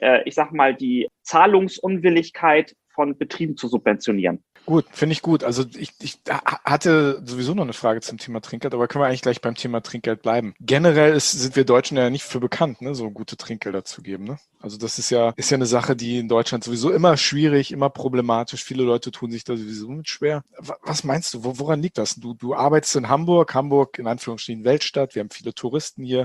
Zahlungsunwilligkeit von Betrieben zu subventionieren. Gut, finde ich gut. Also ich hatte sowieso noch eine Frage zum Thema Trinkgeld, aber können wir eigentlich gleich beim Thema Trinkgeld bleiben. Generell sind wir Deutschen ja nicht für bekannt, ne, so gute Trinkgelder zu geben. Ne? Also das ist ja eine Sache, die in Deutschland sowieso immer schwierig, immer problematisch. Viele Leute tun sich da sowieso mit schwer. Was meinst du? Woran liegt das? Du arbeitest in Hamburg in Anführungsstrichen Weltstadt. Wir haben viele Touristen hier.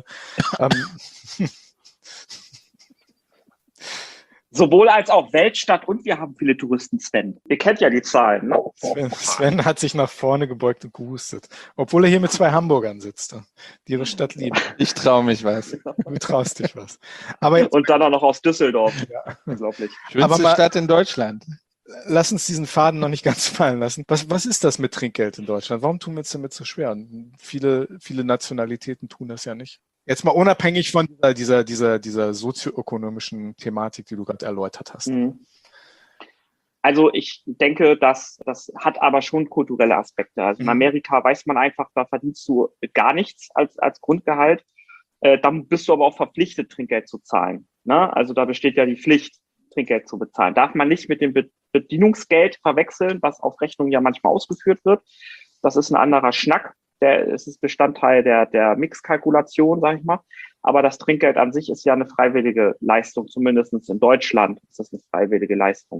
Sowohl als auch Weltstadt, und wir haben viele Touristen, Sven. Ihr kennt ja die Zahlen. Ne? Sven hat sich nach vorne gebeugt und gehustet. Obwohl er hier mit 2 Hamburgern sitzt, die ihre Stadt lieben. Ich traue mich was. Du traust dich was. Aber jetzt, und dann auch noch aus Düsseldorf. Ja. Unglaublich. Schönste Stadt in Deutschland. Lass uns diesen Faden noch nicht ganz fallen lassen. Was ist das mit Trinkgeld in Deutschland? Warum tun wir es damit so schwer? Und viele Nationalitäten tun das ja nicht. Jetzt mal unabhängig von dieser sozioökonomischen Thematik, die du gerade erläutert hast. Also ich denke, das hat aber schon kulturelle Aspekte. Also in Amerika weiß man einfach, da verdienst du gar nichts als Grundgehalt. Dann bist du aber auch verpflichtet, Trinkgeld zu zahlen. Ne? Also da besteht ja die Pflicht, Trinkgeld zu bezahlen. Darf man nicht mit dem Bedienungsgeld verwechseln, was auf Rechnung ja manchmal ausgeführt wird. Das ist ein anderer Schnack. Es ist Bestandteil der Mixkalkulation, sage ich mal. Aber das Trinkgeld an sich ist ja eine freiwillige Leistung, zumindest in Deutschland ist das eine freiwillige Leistung.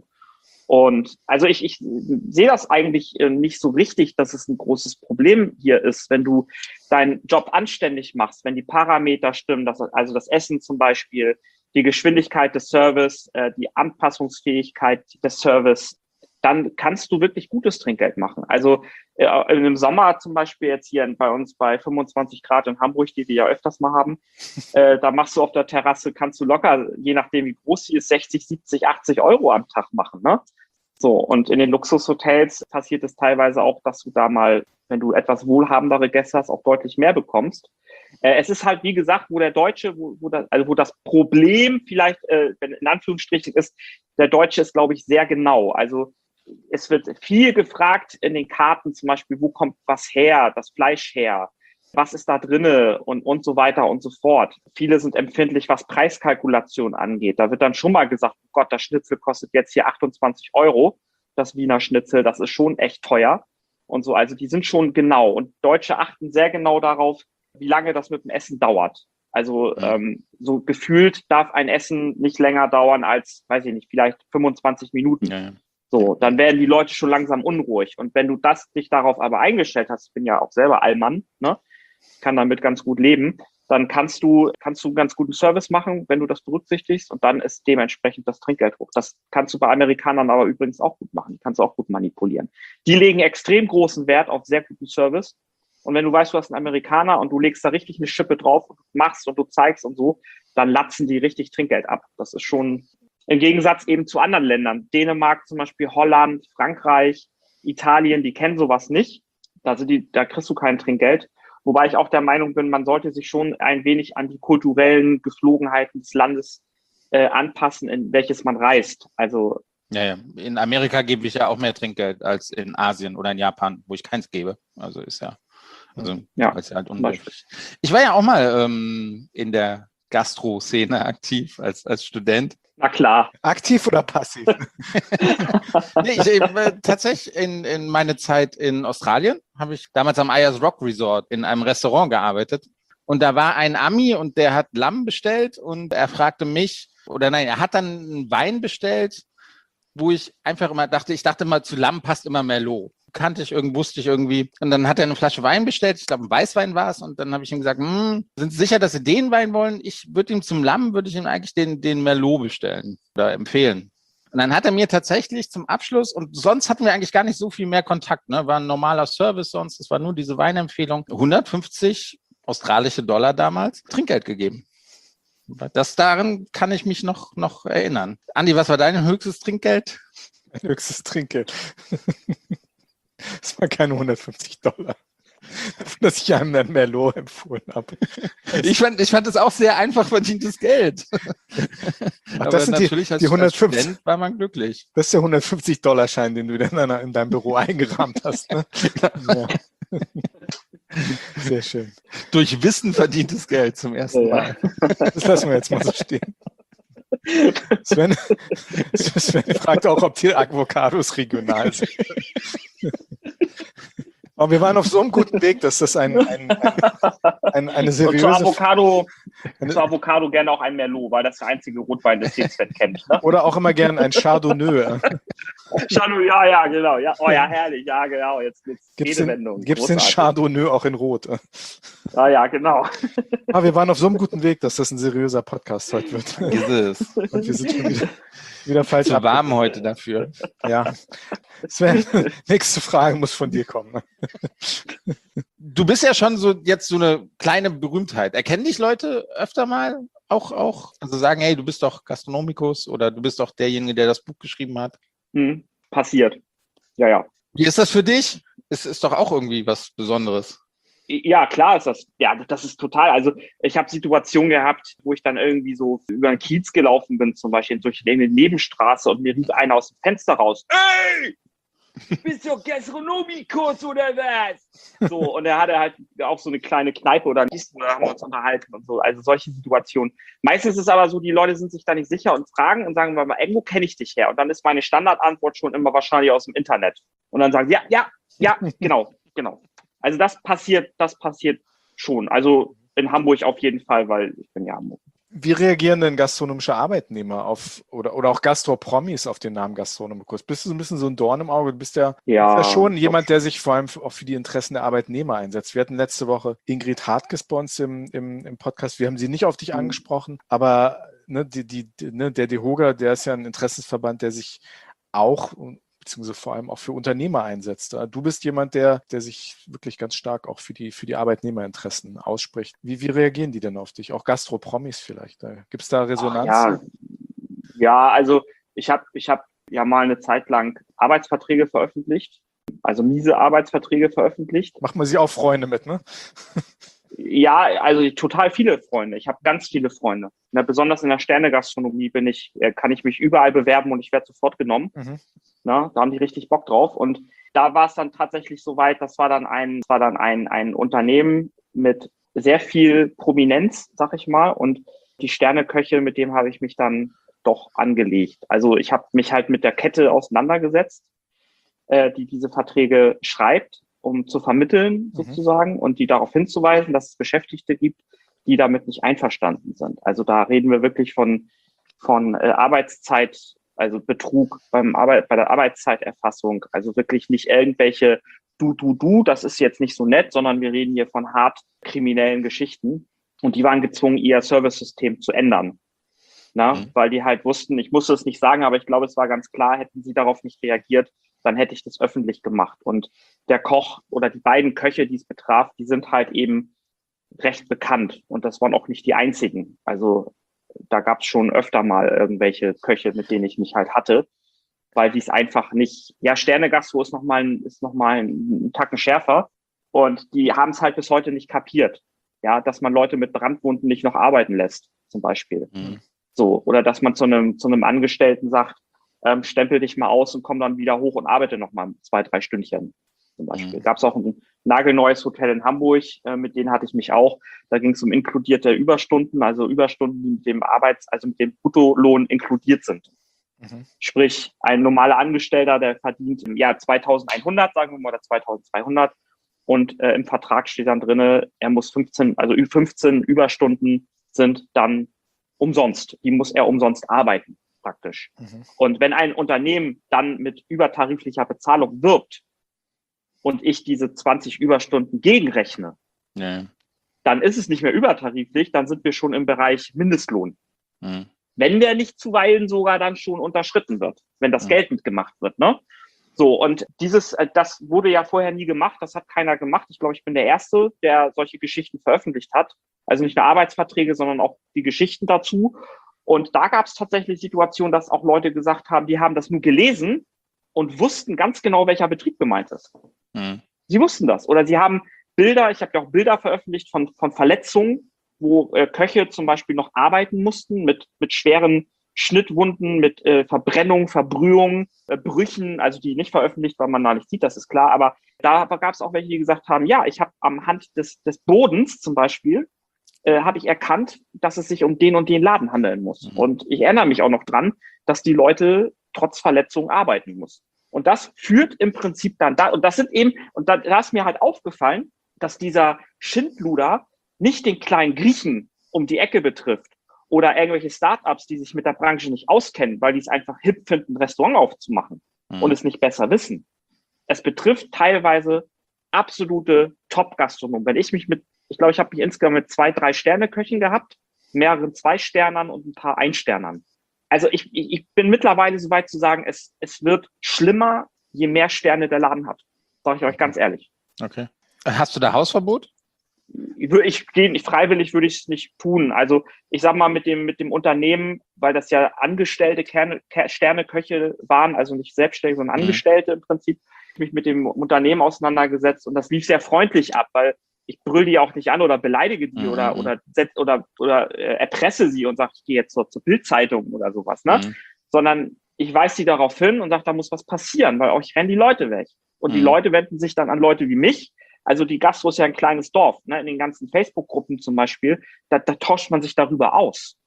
Und also ich sehe das eigentlich nicht so richtig, dass es ein großes Problem hier ist, wenn du deinen Job anständig machst, wenn die Parameter stimmen, also das Essen zum Beispiel, die Geschwindigkeit des Service, die Anpassungsfähigkeit des Service, dann kannst du wirklich gutes Trinkgeld machen. Also im Sommer zum Beispiel jetzt hier bei uns bei 25 Grad in Hamburg, die wir ja öfters mal haben, da machst du auf der Terrasse, kannst du locker, je nachdem wie groß sie ist, 60, 70, 80 Euro am Tag machen. Ne? So, und in den Luxushotels passiert es teilweise auch, dass du da mal, wenn du etwas wohlhabendere Gäste hast, auch deutlich mehr bekommst. Es ist halt, wie gesagt, wo der Deutsche, wo das Problem vielleicht, wenn in Anführungsstrichen ist, der Deutsche ist, glaube ich, sehr genau. Also es wird viel gefragt in den Karten, zum Beispiel, wo kommt was her, das Fleisch her, was ist da drinne und so weiter und so fort. Viele sind empfindlich, was Preiskalkulation angeht. Da wird dann schon mal gesagt, oh Gott, das Schnitzel kostet jetzt hier 28 Euro, das Wiener Schnitzel, das ist schon echt teuer und so. Also die sind schon genau, und Deutsche achten sehr genau darauf, wie lange das mit dem Essen dauert. Also so gefühlt darf ein Essen nicht länger dauern als, weiß ich nicht, vielleicht 25 Minuten. Ja. So, dann werden die Leute schon langsam unruhig. Und wenn du dich darauf aber eingestellt hast, ich bin ja auch selber Allmann, ne, kann damit ganz gut leben, dann kannst du einen ganz guten Service machen, wenn du das berücksichtigst, und dann ist dementsprechend das Trinkgeld hoch. Das kannst du bei Amerikanern aber übrigens auch gut machen. Die kannst du auch gut manipulieren. Die legen extrem großen Wert auf sehr guten Service Und wenn du weißt, du hast einen Amerikaner und du legst da richtig eine Schippe drauf und machst und du zeigst und so, dann latzen die richtig Trinkgeld ab. Das ist schon im Gegensatz eben zu anderen Ländern. Dänemark zum Beispiel, Holland, Frankreich, Italien, die kennen sowas nicht. Da kriegst du kein Trinkgeld. Wobei ich auch der Meinung bin, man sollte sich schon ein wenig an die kulturellen Geflogenheiten des Landes anpassen, in welches man reist. Also Ja. In Amerika gebe ich ja auch mehr Trinkgeld als in Asien oder in Japan, wo ich keins gebe. Also ist ja, ist ja halt unmöglich. Ich war ja auch mal in der Gastro-Szene aktiv als Student. Na klar. Aktiv oder passiv? Tatsächlich in meine Zeit in Australien habe ich damals am Ayers Rock Resort in einem Restaurant gearbeitet. Und da war ein Ami und der hat Lamm bestellt und er fragte mich, er hat dann einen Wein bestellt, wo ich einfach immer ich dachte mal, zu Lamm passt immer Merlot. Wusste ich irgendwie. Und dann hat er eine Flasche Wein bestellt, ich glaube, ein Weißwein war es. Und dann habe ich ihm gesagt, sind Sie sicher, dass Sie den Wein wollen? Zum Lamm würde ich ihm eigentlich den Merlot bestellen oder empfehlen. Und dann hat er mir tatsächlich zum Abschluss, und sonst hatten wir eigentlich gar nicht so viel mehr Kontakt, ne? War ein normaler Service sonst, es war nur diese Weinempfehlung, 150 australische Dollar damals Trinkgeld gegeben. Daran kann ich mich noch erinnern. Andi, was war dein höchstes Trinkgeld? Mein höchstes Trinkgeld. Das war keine 150 $. Dass ich einem ein Merlot empfohlen habe. Ich fand das auch sehr einfach verdientes Geld. Aber das sind natürlich die 150, als Student war man glücklich. Das ist der 150-$-Schein, den du dann in deinem Büro eingerahmt hast. Ne? Ja. Sehr schön. Durch Wissen verdientes Geld zum ersten Mal. Das lassen wir jetzt mal so stehen. Sven fragt auch, ob die Avocados regional sind. Aber wir waren auf so einem guten Weg, dass das eine seriöse... Und zur Avocado gerne auch ein Merlot, weil das ist der einzige Rotwein, den Sven kennt. Ne? Oder auch immer gerne ein Chardonnay. Chardonnay, ja, genau. Ja, oh ja, herrlich, ja, genau. Jetzt Redewendung. Gibt es den Chardonnay auch in Rot? Ja, genau. Aber wir waren auf so einem guten Weg, dass das ein seriöser Podcast heute wird. Ist es. Und wir sind schon wieder falsch. Zu warm heute dafür. Ja. Sven, nächste Frage muss von dir kommen. Du bist ja schon jetzt so eine kleine Berühmtheit. Erkennen dich Leute öfter mal auch? Also sagen, hey, du bist doch Gastronomikus oder du bist doch derjenige, der das Buch geschrieben hat. Passiert. Ja. Wie ist das für dich? Es ist doch auch irgendwie was Besonderes. Ja, klar ist das. Ja, das ist total. Also ich habe Situationen gehabt, wo ich dann irgendwie so über den Kiez gelaufen bin, zum Beispiel durch eine Nebenstraße und mir rief einer aus dem Fenster raus. Ey! Bist du Gastronomikus oder was? So, und er hatte halt auch so eine kleine Kneipe oder da haben wir uns unterhalten und so. Also solche Situationen. Meistens ist es aber so, die Leute sind sich da nicht sicher und fragen und sagen, mal, irgendwo kenne ich dich her. Und dann ist meine Standardantwort schon immer wahrscheinlich aus dem Internet. Und dann sagen sie, ja, genau. Also das passiert schon. Also in Hamburg auf jeden Fall, weil ich bin ja Hamburg. Wie reagieren denn gastronomische Arbeitnehmer oder auch Gastro-Promis auf den Namen Gastronomikus? Bist du so ein bisschen so ein Dorn im Auge? Du bist ja schon jemand, der sich vor allem auch für die Interessen der Arbeitnehmer einsetzt. Wir hatten letzte Woche Ingrid Hartges bei uns im Podcast. Wir haben sie nicht auf dich angesprochen, aber der DEHOGA, der ist ja ein Interessensverband, der sich auch beziehungsweise vor allem auch für Unternehmer einsetzt. Du bist jemand, der sich wirklich ganz stark auch für die Arbeitnehmerinteressen ausspricht. Wie reagieren die denn auf dich? Auch Gastro-Promis vielleicht? Gibt es da Resonanz? Ja, also ich hab ja mal eine Zeit lang Arbeitsverträge veröffentlicht, also miese Arbeitsverträge veröffentlicht. Macht man sich auch Freunde mit, ne? Ja, also total viele Freunde. Ich habe ganz viele Freunde. Ja, besonders in der Sternegastronomie kann ich mich überall bewerben und ich werde sofort genommen. Mhm. Na, da haben die richtig Bock drauf. Und da war es dann tatsächlich so weit, das war dann ein Unternehmen mit sehr viel Prominenz, sag ich mal. Und die Sterneköche, mit dem habe ich mich dann doch angelegt. Also ich habe mich halt mit der Kette auseinandergesetzt, die diese Verträge schreibt, um zu vermitteln sozusagen und die darauf hinzuweisen, dass es Beschäftigte gibt, die damit nicht einverstanden sind. Also da reden wir wirklich von Arbeitszeit, also Betrug bei der Arbeitszeiterfassung, also wirklich nicht irgendwelche das ist jetzt nicht so nett, sondern wir reden hier von hart kriminellen Geschichten und die waren gezwungen, ihr Servicesystem zu ändern. Weil die halt wussten, ich musste es nicht sagen, aber ich glaube, es war ganz klar, hätten sie darauf nicht reagiert, dann hätte ich das öffentlich gemacht. Und der Koch oder die beiden Köche, die es betraf, die sind halt eben recht bekannt. Und das waren auch nicht die einzigen. Also da gab es schon öfter mal irgendwelche Köche, mit denen ich mich halt hatte, weil die es einfach nicht, ja, Sterne-Gastro ist noch mal ein Tacken schärfer. Und die haben es halt bis heute nicht kapiert. Ja, dass man Leute mit Brandwunden nicht noch arbeiten lässt, zum Beispiel. Mhm. So, oder dass man zu einem Angestellten sagt, stempel dich mal aus und komm dann wieder hoch und arbeite noch mal 2-3 Stündchen, zum Beispiel. Gab es auch ein nagelneues Hotel in Hamburg, mit denen hatte ich mich auch. Da ging es um inkludierte Überstunden, also Überstunden, die mit dem mit dem Bruttolohn inkludiert sind. Sprich, ein normaler Angestellter, der verdient im Jahr 2.100, sagen wir mal, oder 2.200. Und im Vertrag steht dann drinne, er muss 15 Überstunden sind dann umsonst. Die muss er umsonst arbeiten, praktisch. Und wenn ein Unternehmen dann mit übertariflicher Bezahlung wirbt und ich diese 20 Überstunden gegenrechne, dann ist es nicht mehr übertariflich, dann sind wir schon im Bereich Mindestlohn. Wenn der nicht zuweilen sogar dann schon unterschritten wird, wenn das geltend gemacht wird, ne? So, und das wurde ja vorher nie gemacht, das hat keiner gemacht. Ich glaube, ich bin der Erste, der solche Geschichten veröffentlicht hat. Also nicht nur Arbeitsverträge, sondern auch die Geschichten dazu. Und da gab es tatsächlich Situationen, dass auch Leute gesagt haben, die haben das nur gelesen und wussten ganz genau, welcher Betrieb gemeint ist. Sie wussten das. Oder sie haben Bilder, ich habe ja auch Bilder veröffentlicht von Verletzungen, wo Köche zum Beispiel noch arbeiten mussten mit schweren Schnittwunden, mit Verbrennung, Verbrühung, Brüchen, also die nicht veröffentlicht, weil man da nicht sieht, das ist klar. Aber da gab es auch welche, die gesagt haben, ja, ich habe am Hand des Bodens zum Beispiel, habe ich erkannt, dass es sich um den und den Laden handeln muss. Und ich erinnere mich auch noch dran, dass die Leute trotz Verletzungen arbeiten mussten. Und das führt im Prinzip dann da, und das sind eben, und da ist mir halt aufgefallen, dass dieser Schindluder nicht den kleinen Griechen um die Ecke betrifft oder irgendwelche Startups, die sich mit der Branche nicht auskennen, weil die es einfach hip finden, ein Restaurant aufzumachen und es nicht besser wissen. Es betrifft teilweise absolute Top-Gastronomen. Wenn ich glaube, ich habe mich insgesamt mit 2-3 Sterne-Köchen gehabt, mehreren 2-Sternern und ein paar 1-Sternern. Also ich bin mittlerweile so weit zu sagen, es wird schlimmer, je mehr Sterne der Laden hat. Sage ich euch ganz ehrlich. Okay. Hast du da Hausverbot? Freiwillig würde ich es nicht tun. Also ich sag mal, mit dem Unternehmen, weil das ja angestellte Sterneköche waren, also nicht Selbstständige, sondern Angestellte im Prinzip, mich mit dem Unternehmen auseinandergesetzt und das lief sehr freundlich ab, weil ich brülle die auch nicht an oder beleidige die oder erpresse sie und sage, ich gehe jetzt zur Bild-Zeitung oder sowas, ne? Sondern ich weise sie darauf hin und sage, da muss was passieren, weil ich renne die Leute weg. Und die Leute wenden sich dann an Leute wie mich. Also die Gastro ist ja ein kleines Dorf, ne? In den ganzen Facebook-Gruppen zum Beispiel, da tauscht man sich darüber aus.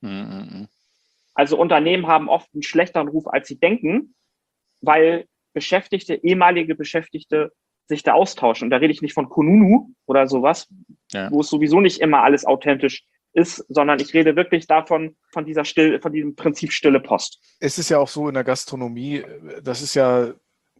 Also Unternehmen haben oft einen schlechteren Ruf, als sie denken, weil ehemalige Beschäftigte sich da austauschen. Und da rede ich nicht von Kununu oder sowas, wo es sowieso nicht immer alles authentisch ist, sondern ich rede wirklich davon, von diesem Prinzip stille Post. Es ist ja auch so in der Gastronomie, das ist ja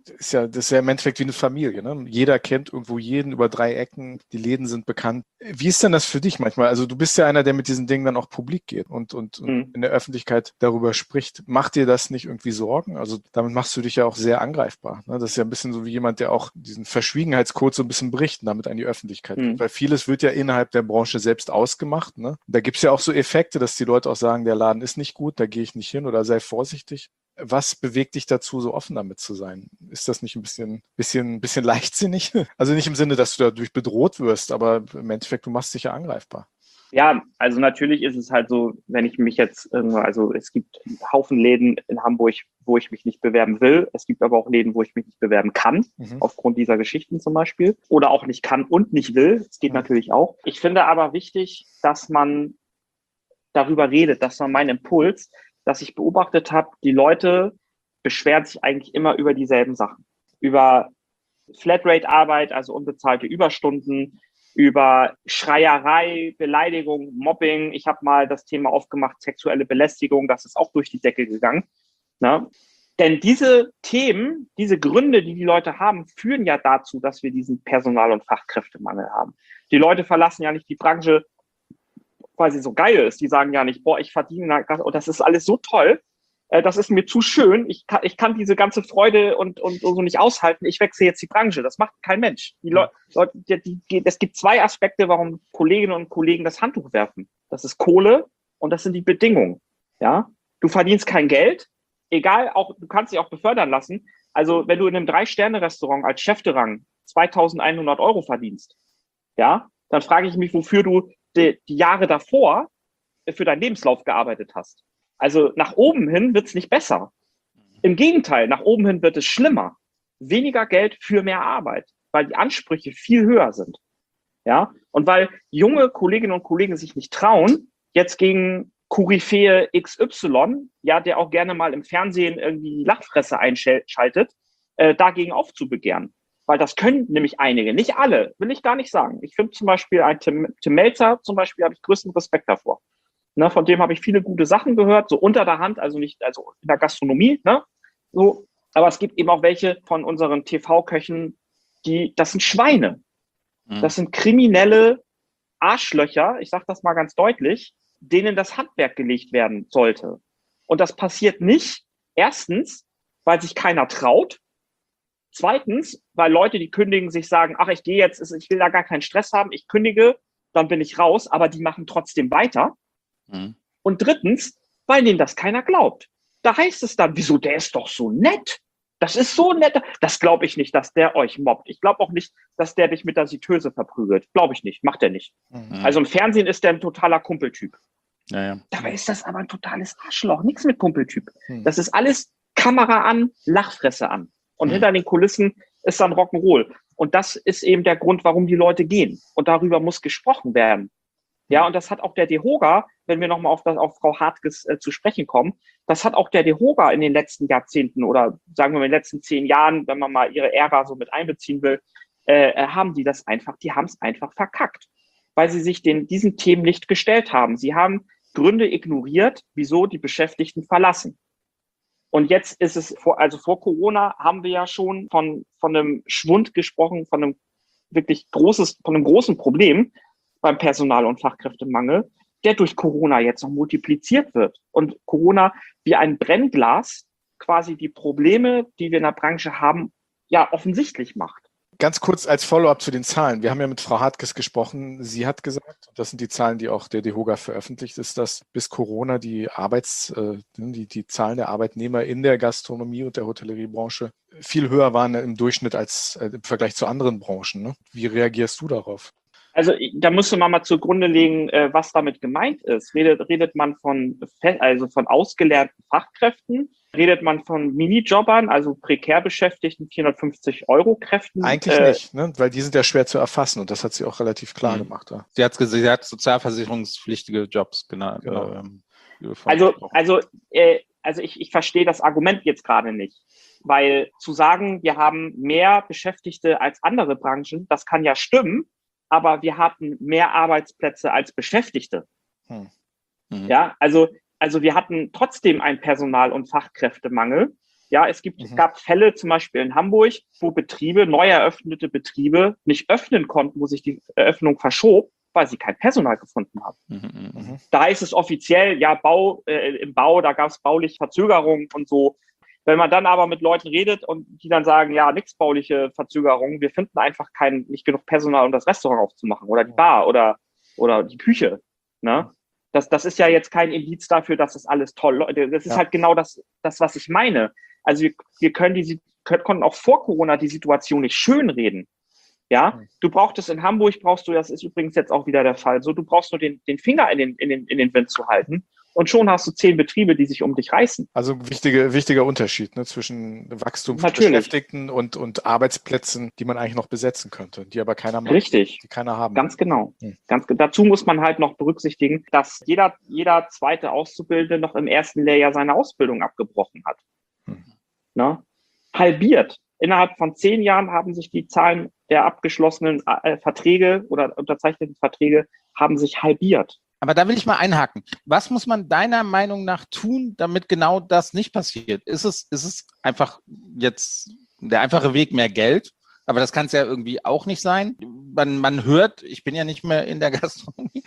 im Endeffekt wie eine Familie. Ne? Jeder kennt irgendwo jeden über 3 Ecken. Die Läden sind bekannt. Wie ist denn das für dich manchmal? Also du bist ja einer, der mit diesen Dingen dann auch publik geht und in der Öffentlichkeit darüber spricht. Macht dir das nicht irgendwie Sorgen? Also damit machst du dich ja auch sehr angreifbar. Ne? Das ist ja ein bisschen so wie jemand, der auch diesen Verschwiegenheitscode so ein bisschen bricht und damit an die Öffentlichkeit geht. Weil vieles wird ja innerhalb der Branche selbst ausgemacht. Ne? Da gibt es ja auch so Effekte, dass die Leute auch sagen, der Laden ist nicht gut, da gehe ich nicht hin oder sei vorsichtig. Was bewegt dich dazu, so offen damit zu sein? Ist das nicht ein bisschen leichtsinnig? Also nicht im Sinne, dass du dadurch bedroht wirst, aber im Endeffekt, du machst dich ja angreifbar. Ja, also natürlich ist es halt so, wenn ich mich jetzt, also es gibt einen Haufen Läden in Hamburg, wo ich mich nicht bewerben will. Es gibt aber auch Läden, wo ich mich nicht bewerben kann, aufgrund dieser Geschichten zum Beispiel. Oder auch nicht kann und nicht will. Das geht natürlich auch. Ich finde aber wichtig, dass man darüber redet. Das war mein Impuls, dass ich beobachtet habe, die Leute beschweren sich eigentlich immer über dieselben Sachen. Über Flatrate-Arbeit, also unbezahlte Überstunden, über Schreierei, Beleidigung, Mobbing. Ich habe mal das Thema aufgemacht, sexuelle Belästigung, das ist auch durch die Decke gegangen. Ne? Denn diese Themen, diese Gründe, die Leute haben, führen ja dazu, dass wir diesen Personal- und Fachkräftemangel haben. Die Leute verlassen ja nicht die Branche, weil sie so geil ist. Die sagen ja nicht, boah, ich verdiene, das ist alles so toll. das ist mir zu schön, ich kann diese ganze Freude und so nicht aushalten, ich wechsle jetzt die Branche. Das macht kein Mensch. Es gibt zwei Aspekte, warum Kolleginnen und Kollegen das Handtuch werfen. Das ist Kohle und das sind die Bedingungen. Ja, du verdienst kein Geld, egal, auch du kannst dich auch befördern lassen. Also wenn du in einem 3-Sterne-Restaurant als Chef de Rang 2.100 € verdienst, ja, dann frage ich mich, wofür du die Jahre davor für deinen Lebenslauf gearbeitet hast. Also nach oben hin wird es nicht besser. Im Gegenteil, nach oben hin wird es schlimmer. Weniger Geld für mehr Arbeit, weil die Ansprüche viel höher sind. Ja, und weil junge Kolleginnen und Kollegen sich nicht trauen, jetzt gegen Koryphäe XY, ja, der auch gerne mal im Fernsehen irgendwie die Lachfresse einschaltet, dagegen aufzubegehren. Weil das können nämlich einige, nicht alle, will ich gar nicht sagen. Ich finde zum Beispiel Tim Melzer, zum Beispiel, habe ich größten Respekt davor. Ne, von dem habe ich viele gute Sachen gehört, so unter der Hand, also nicht, also in der Gastronomie, ne, so. Aber es gibt eben auch welche von unseren TV-Köchen, das sind Schweine. Das sind kriminelle Arschlöcher, ich sage das mal ganz deutlich, denen das Handwerk gelegt werden sollte. Und das passiert nicht, erstens, weil sich keiner traut. Zweitens, weil Leute, die kündigen, sich sagen, ach, ich gehe jetzt, ich will da gar keinen Stress haben, ich kündige, dann bin ich raus, aber die machen trotzdem weiter. Und drittens, weil denen das keiner glaubt. Da heißt es dann, wieso, der ist doch so nett. Das ist so nett. Das glaube ich nicht, dass der euch mobbt. Ich glaube auch nicht, dass der dich mit der Siteuse verprügelt. Glaube ich nicht, macht er nicht. Also im Fernsehen ist der ein totaler Kumpeltyp. Ja. Dabei ist das aber ein totales Arschloch. Nichts mit Kumpeltyp. Das ist alles Kamera an, Lachfresse an. Und hinter den Kulissen ist dann Rock'n'Roll. Und das ist eben der Grund, warum die Leute gehen. Und darüber muss gesprochen werden. Ja, und das hat auch der DEHOGA, wenn wir nochmal auf Frau Hartges zu sprechen kommen, das hat auch der DEHOGA in den letzten Jahrzehnten oder sagen wir mal in den letzten 10 Jahren, wenn man mal ihre Ära so mit einbeziehen will, haben die haben es einfach verkackt, weil sie sich diesen Themen nicht gestellt haben. Sie haben Gründe ignoriert, wieso die Beschäftigten verlassen. Und jetzt ist es, vor Corona haben wir ja schon von einem Schwund gesprochen, von einem großen Problem beim Personal- und Fachkräftemangel, der durch Corona jetzt noch multipliziert wird. Und Corona wie ein Brennglas quasi die Probleme, die wir in der Branche haben, ja offensichtlich macht. Ganz kurz als Follow-up zu den Zahlen. Wir haben ja mit Frau Hartges gesprochen. Sie hat gesagt, das sind die Zahlen, die auch der DEHOGA veröffentlicht, ist, dass bis Corona die Zahlen der Arbeitnehmer in der Gastronomie und der Hotelleriebranche viel höher waren im Durchschnitt als im Vergleich zu anderen Branchen. Ne? Wie reagierst du darauf? Also da müsste man mal zugrunde legen, was damit gemeint ist. Redet man von ausgelernten Fachkräften? Redet man von Minijobbern, also prekär beschäftigten 450-Euro-Kräften? Eigentlich nicht, ne? Weil die sind ja schwer zu erfassen und das hat sie auch relativ klar gemacht. Ja. Sie hat sozialversicherungspflichtige Jobs, genau. Also ich verstehe das Argument jetzt gerade nicht. Weil zu sagen, wir haben mehr Beschäftigte als andere Branchen, das kann ja stimmen, aber wir hatten mehr Arbeitsplätze als Beschäftigte. Ja, also wir hatten trotzdem einen Personal- und Fachkräftemangel. Ja, es gab Fälle zum Beispiel in Hamburg, wo neu eröffnete Betriebe nicht öffnen konnten, wo sich die Eröffnung verschob, weil sie kein Personal gefunden haben. Da heißt es offiziell, ja, im Bau, da gab es bauliche Verzögerungen und so. Wenn man dann aber mit Leuten redet und die dann sagen, ja, nichts bauliche Verzögerungen, wir finden einfach nicht genug Personal, um das Restaurant aufzumachen oder die Bar oder die Küche. Ne? Das ist ja jetzt kein Indiz dafür, dass das alles toll läuft. Das ist halt genau das, was ich meine. Also wir konnten auch vor Corona die Situation nicht schönreden. Ja, du brauchtest in Hamburg, das ist übrigens jetzt auch wieder der Fall, so, du brauchst nur den Finger in den Wind zu halten. Und schon hast du 10 Betriebe, die sich um dich reißen. Also wichtiger Unterschied, ne, zwischen Wachstum von Beschäftigten und Arbeitsplätzen, die man eigentlich noch besetzen könnte, die aber keiner macht. Richtig. Die keiner haben. Ganz genau. Dazu muss man halt noch berücksichtigen, dass jeder zweite Auszubildende noch im ersten Lehrjahr seine Ausbildung abgebrochen hat. Ne? Halbiert. Innerhalb von 10 Jahren haben sich die Zahlen der abgeschlossenen Verträge oder unterzeichneten Verträge haben sich halbiert. Aber da will ich mal einhaken. Was muss man deiner Meinung nach tun, damit genau das nicht passiert? Ist es einfach jetzt der einfache Weg mehr Geld? Aber das kann es ja irgendwie auch nicht sein. Man hört, ich bin ja nicht mehr in der Gastronomie,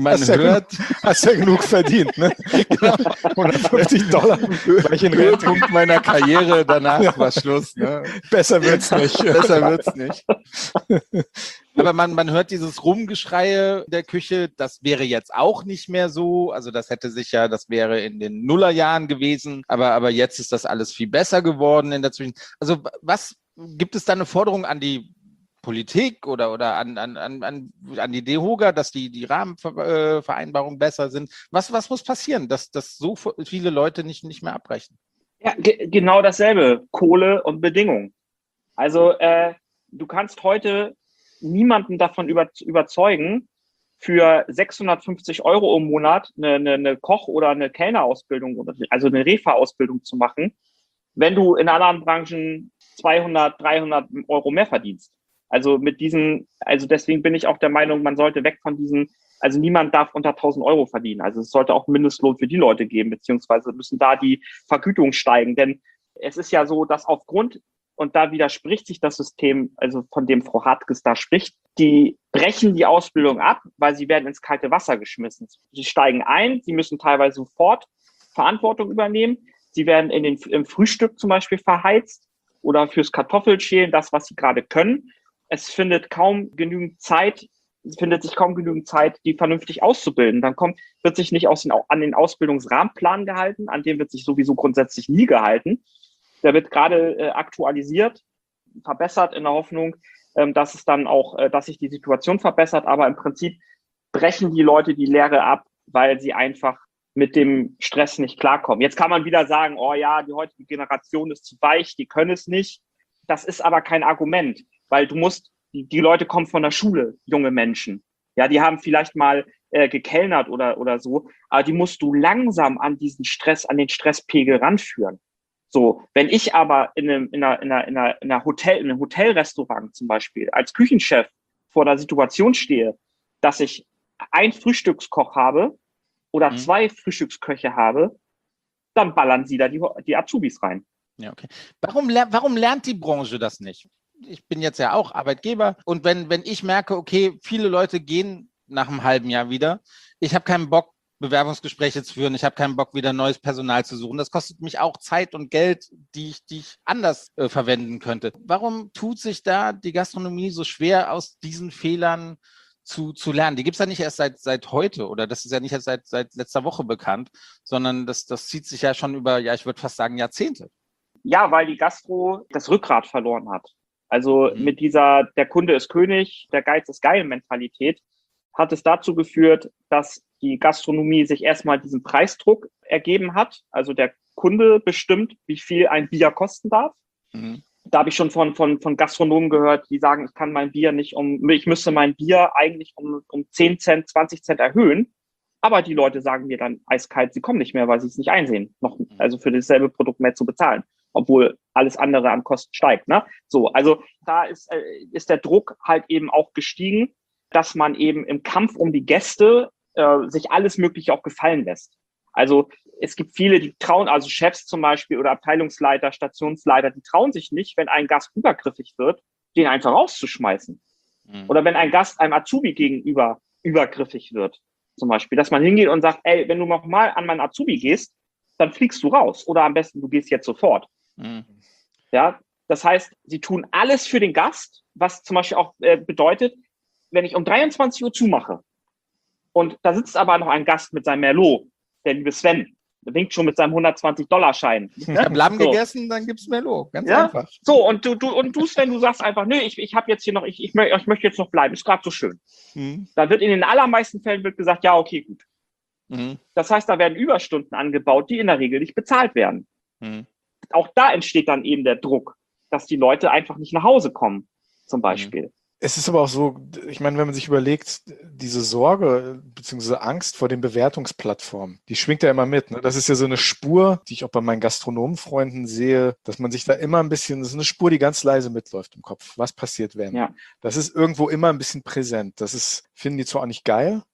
hast ja genug verdient, ne? Genau. $150, weil ich in Rente. Höhepunkt meiner Karriere, danach war Schluss. Ne? Besser wird's nicht. Besser wird's nicht. Aber man hört dieses Rumgeschreie der Küche, das wäre jetzt auch nicht mehr so. Also das wäre in den Nullerjahren gewesen. Aber jetzt ist das alles viel besser geworden in der Zwischenzeit. Also gibt es da eine Forderung an die Politik oder an die DEHOGA, dass die Rahmenvereinbarungen besser sind? Was muss passieren, dass so viele Leute nicht mehr abbrechen? Ja, genau dasselbe. Kohle und Bedingungen. Also du kannst heute niemanden davon überzeugen, für 650 € im Monat eine Koch- oder eine Kellnerausbildung, also eine Refa-Ausbildung zu machen, wenn du in anderen Branchen 200, 300 € mehr verdienst. Also deswegen bin ich auch der Meinung, man sollte weg von also niemand darf unter 1.000 € verdienen. Also es sollte auch Mindestlohn für die Leute geben, beziehungsweise müssen da die Vergütungen steigen. Denn es ist ja so, dass und da widerspricht sich das System, also von dem Frau Hartges da spricht, die brechen die Ausbildung ab, weil sie werden ins kalte Wasser geschmissen. Sie steigen ein, sie müssen teilweise sofort Verantwortung übernehmen. Sie werden im Frühstück zum Beispiel verheizt oder fürs Kartoffelschälen, das, was sie gerade können. Es findet sich kaum genügend Zeit, die vernünftig auszubilden. Dann wird sich nicht an den Ausbildungsrahmenplan gehalten, an dem wird sich sowieso grundsätzlich nie gehalten. Der wird gerade aktualisiert, verbessert in der Hoffnung, dass sich die Situation verbessert. Aber im Prinzip brechen die Leute die Lehre ab, weil sie einfach mit dem Stress nicht klarkommen. Jetzt kann man wieder sagen, oh ja, die heutige Generation ist zu weich, die können es nicht. Das ist aber kein Argument, weil die Leute kommen von der Schule, junge Menschen. Ja, die haben vielleicht mal gekellnert oder so, aber die musst du langsam an den Stresspegel ranführen. So, wenn ich aber in einem Hotelrestaurant zum Beispiel als Küchenchef vor der Situation stehe, dass ich einen Frühstückskoch habe oder 2 Frühstücksköche habe, dann ballern sie da die Azubis rein. Ja, okay. Warum lernt die Branche das nicht? Ich bin jetzt ja auch Arbeitgeber und wenn ich merke, okay, viele Leute gehen nach einem halben Jahr wieder, ich habe keinen Bock, Bewerbungsgespräche zu führen, ich habe keinen Bock, wieder neues Personal zu suchen. Das kostet mich auch Zeit und Geld, die ich anders verwenden könnte. Warum tut sich da die Gastronomie so schwer, aus diesen Fehlern zu lernen? Die gibt es ja nicht erst seit heute oder das ist ja nicht erst seit letzter Woche bekannt, sondern das zieht sich ja schon über, ich würde fast sagen, Jahrzehnte. Ja, weil die Gastro das Rückgrat verloren hat. Also mit dieser der Kunde ist König, der Geiz ist geil Mentalität hat es dazu geführt, dass die Gastronomie sich erstmal diesen Preisdruck ergeben hat. Also der Kunde bestimmt, wie viel ein Bier kosten darf. Mhm. Da habe ich schon von Gastronomen gehört, die sagen, ich müsste mein Bier eigentlich um 10 Cent, 20 Cent erhöhen. Aber die Leute sagen mir dann eiskalt, sie kommen nicht mehr, weil sie es nicht einsehen, also für dasselbe Produkt mehr zu bezahlen, obwohl alles andere an Kosten steigt. Ne? So, also da ist der Druck halt eben auch gestiegen, dass man eben im Kampf um die Gäste sich alles Mögliche auch gefallen lässt. Also es gibt viele, die trauen, also Chefs zum Beispiel oder Abteilungsleiter, Stationsleiter, die trauen sich nicht, wenn ein Gast übergriffig wird, den einfach rauszuschmeißen. Mhm. Oder wenn ein Gast einem Azubi gegenüber übergriffig wird, zum Beispiel, dass man hingeht und sagt, ey, wenn du nochmal an meinen Azubi gehst, dann fliegst du raus. Oder am besten, du gehst jetzt sofort. Mhm. Ja, das heißt, sie tun alles für den Gast, was zum Beispiel auch bedeutet, wenn ich um 23 Uhr zumache und da sitzt aber noch ein Gast mit seinem Merlot, der liebe Sven, der winkt schon mit seinem $120-Schein. Ich habe Lamm gegessen, dann gibt's Merlot. Ganz einfach. So, und du Sven, du sagst einfach, nö, ich habe jetzt hier noch, ich möchte jetzt noch bleiben, ist gerade so schön. Mhm. Da wird in den allermeisten Fällen gesagt, ja, okay, gut. Mhm. Das heißt, da werden Überstunden angebaut, die in der Regel nicht bezahlt werden. Mhm. Auch da entsteht dann eben der Druck, dass die Leute einfach nicht nach Hause kommen, zum Beispiel. Mhm. Es ist aber auch so, ich meine, wenn man sich überlegt, diese Sorge bzw. Angst vor den Bewertungsplattformen, die schwingt ja immer mit. Ne? Das ist ja so eine Spur, die ich auch bei meinen Gastronomenfreunden sehe, dass man sich da immer ein bisschen, das ist eine Spur, die ganz leise mitläuft im Kopf. Was passiert, wenn? Ja. Das ist irgendwo immer ein bisschen präsent. Finden die zwar auch nicht geil,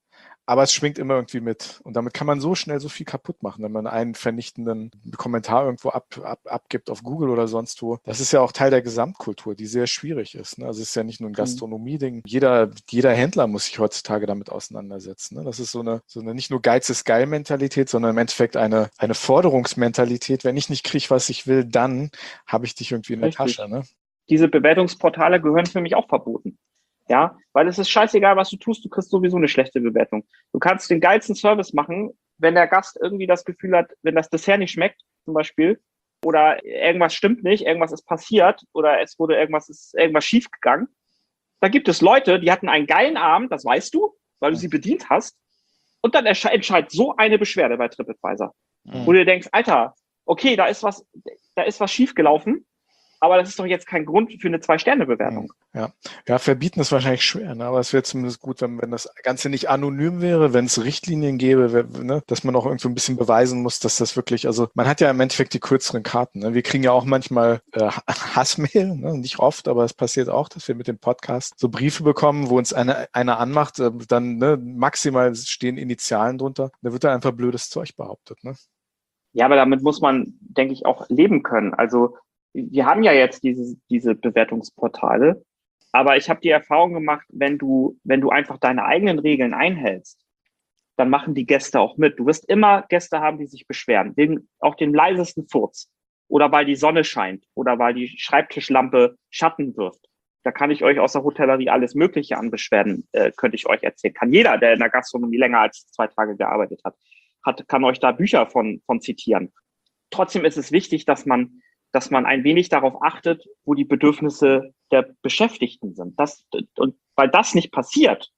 Aber es schwingt immer irgendwie mit. Und damit kann man so schnell so viel kaputt machen, wenn man einen vernichtenden Kommentar irgendwo abgibt auf Google oder sonst wo. Das ist ja auch Teil der Gesamtkultur, die sehr schwierig ist. Ne? Also es ist ja nicht nur ein Gastronomie-Ding. Jeder Händler muss sich heutzutage damit auseinandersetzen. Ne? Das ist so eine nicht nur Geiz ist geil-Mentalität, sondern im Endeffekt eine Forderungsmentalität. Wenn ich nicht kriege, was ich will, dann habe ich dich irgendwie in der Tasche. Ne? Diese Bewertungsportale gehören für mich auch verboten. Ja, weil es ist scheißegal, was du tust, du kriegst sowieso eine schlechte Bewertung. Du kannst den geilsten Service machen, wenn der Gast irgendwie das Gefühl hat, wenn das Dessert nicht schmeckt, zum Beispiel, oder irgendwas stimmt nicht, irgendwas ist passiert oder ist irgendwas schiefgegangen. Da gibt es Leute, die hatten einen geilen Abend, das weißt du, weil du sie bedient hast, und dann entscheidet so eine Beschwerde bei TripAdvisor, wo du dir denkst, Alter, okay, da ist was schiefgelaufen, aber das ist doch jetzt kein Grund für eine 2-Sterne-Bewertung. Ja, verbieten ist wahrscheinlich schwer, ne? Aber es wäre zumindest gut, wenn das Ganze nicht anonym wäre, wenn es Richtlinien gäbe, ne? Dass man auch irgendwie ein bisschen beweisen muss, dass das wirklich, also man hat ja im Endeffekt die kürzeren Karten. Ne? Wir kriegen ja auch manchmal Hassmail, ne? Nicht oft, aber es passiert auch, dass wir mit dem Podcast so Briefe bekommen, wo uns einer anmacht, dann maximal stehen Initialen drunter. Da wird dann einfach blödes Zeug behauptet. Ne? Ja, aber damit muss man, denke ich, auch leben können. Also wir haben ja jetzt diese Bewertungsportale, aber ich habe die Erfahrung gemacht, wenn du einfach deine eigenen Regeln einhältst, dann machen die Gäste auch mit. Du wirst immer Gäste haben, die sich beschweren, auch den leisesten Furz oder weil die Sonne scheint oder weil die Schreibtischlampe Schatten wirft. Da kann ich euch aus der Hotellerie alles Mögliche an Beschwerden, könnte ich euch erzählen. Kann jeder, der in der Gastronomie länger als 2 Tage gearbeitet hat, kann euch da Bücher von zitieren. Trotzdem ist es wichtig, dass man ein wenig darauf achtet, wo die Bedürfnisse der Beschäftigten sind. Und weil das nicht passiert,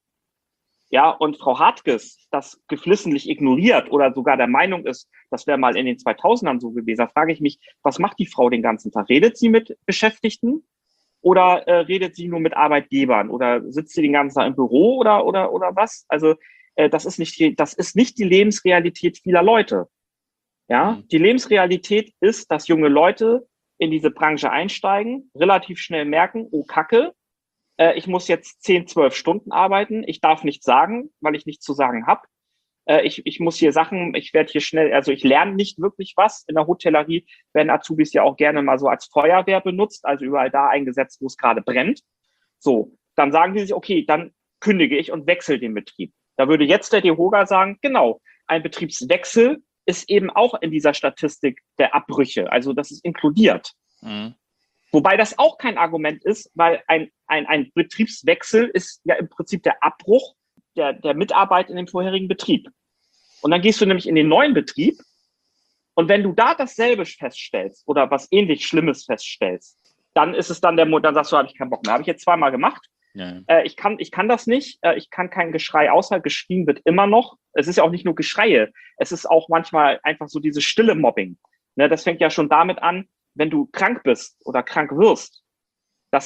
ja, und Frau Hartges das geflissentlich ignoriert oder sogar der Meinung ist, das wäre mal in den 2000ern so gewesen, da frage ich mich, was macht die Frau den ganzen Tag? Redet sie mit Beschäftigten oder redet sie nur mit Arbeitgebern oder sitzt sie den ganzen Tag im Büro oder was? Also das ist nicht die Lebensrealität vieler Leute. Ja, die Lebensrealität ist, dass junge Leute in diese Branche einsteigen, relativ schnell merken, oh Kacke, ich muss jetzt 10, 12 Stunden arbeiten, ich darf nichts sagen, weil ich nichts zu sagen habe. Ich muss hier Sachen, ich werde hier schnell, also ich lerne nicht wirklich was. In der Hotellerie werden Azubis ja auch gerne mal so als Feuerwehr benutzt, also überall da eingesetzt, wo es gerade brennt. So, dann sagen die sich, okay, dann kündige ich und wechsle den Betrieb. Da würde jetzt der DEHOGA sagen, genau, ein Betriebswechsel ist eben auch in dieser Statistik der Abbrüche. Also das ist inkludiert. Wobei das auch kein Argument ist, weil ein Betriebswechsel ist ja im Prinzip der Abbruch der Mitarbeit in dem vorherigen Betrieb. Und dann gehst du nämlich in den neuen Betrieb und wenn du da dasselbe feststellst oder was ähnlich Schlimmes feststellst, dann ist es dann dann sagst du, habe ich keinen Bock mehr. Habe ich jetzt 2-mal gemacht. Ja. Ich kann das nicht. Ich kann kein Geschrei außer geschrien wird immer noch. Es ist ja auch nicht nur Geschreie. Es ist auch manchmal einfach so dieses stille Mobbing. Ne, das fängt ja schon damit an, wenn du krank bist oder krank wirst, dass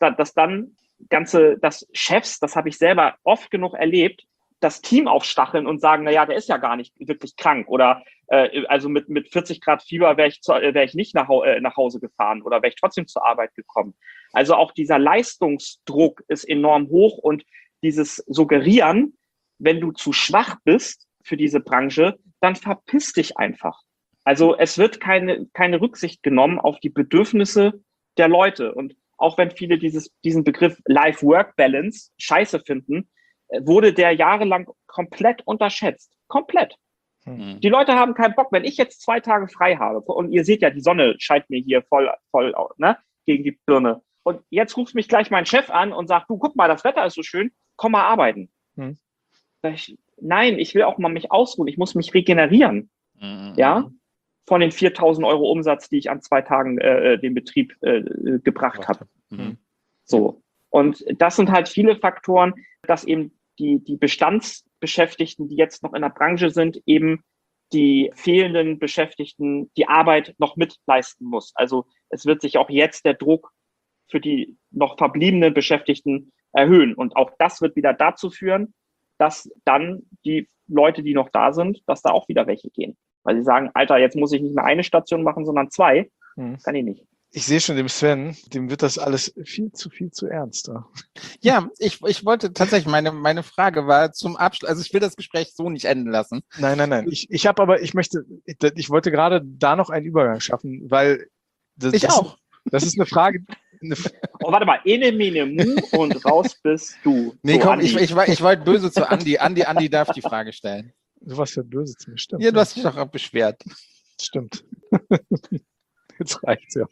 Chefs, das habe ich selber oft genug erlebt, das Team aufstacheln und sagen, na ja, der ist ja gar nicht wirklich krank oder also mit 40 Grad Fieber wäre ich nicht nach Hause gefahren oder wäre ich trotzdem zur Arbeit gekommen. Also auch dieser Leistungsdruck ist enorm hoch und dieses Suggerieren, wenn du zu schwach bist für diese Branche, dann verpiss dich einfach. Also es wird keine Rücksicht genommen auf die Bedürfnisse der Leute. Und auch wenn viele diesen Begriff Life-Work-Balance scheiße finden, wurde der jahrelang komplett unterschätzt. Komplett. Die Leute haben keinen Bock. Wenn ich jetzt 2 Tage frei habe und ihr seht ja, die Sonne scheint mir hier voll gegen die Birne. Und jetzt ruft mich gleich mein Chef an und sagt, du, guck mal, das Wetter ist so schön, komm mal arbeiten. Nein, ich will auch mal mich ausruhen. Ich muss mich regenerieren. Ja, von den 4.000 Euro Umsatz, die ich an 2 Tagen den Betrieb gebracht habe. So. Und das sind halt viele Faktoren, dass eben die Bestandsbeschäftigten, die jetzt noch in der Branche sind, eben die fehlenden Beschäftigten die Arbeit noch mitleisten muss. Also es wird sich auch jetzt der Druck für die noch verbliebenen Beschäftigten erhöhen. Und auch das wird wieder dazu führen, dass dann die Leute, die noch da sind, dass da auch wieder welche gehen. Weil sie sagen, Alter, jetzt muss ich nicht mehr eine Station machen, sondern 2. Kann ich nicht. Ich sehe schon, dem Sven, dem wird das alles viel zu ernst. Ja, ich wollte tatsächlich, meine Frage war zum Abschluss, also ich will das Gespräch so nicht enden lassen. Nein. Ich wollte gerade da noch einen Übergang schaffen, weil Ich auch. Das ist eine Frage. Oh, warte mal, ene, mene, mu und raus bist du. Nee, So, komm, Andi. ich wollte böse zu Andi. Andi darf die Frage stellen. Du warst ja böse zu mir, stimmt. Ja, du hast dich doch auch beschwert. Stimmt. Jetzt reicht's ja.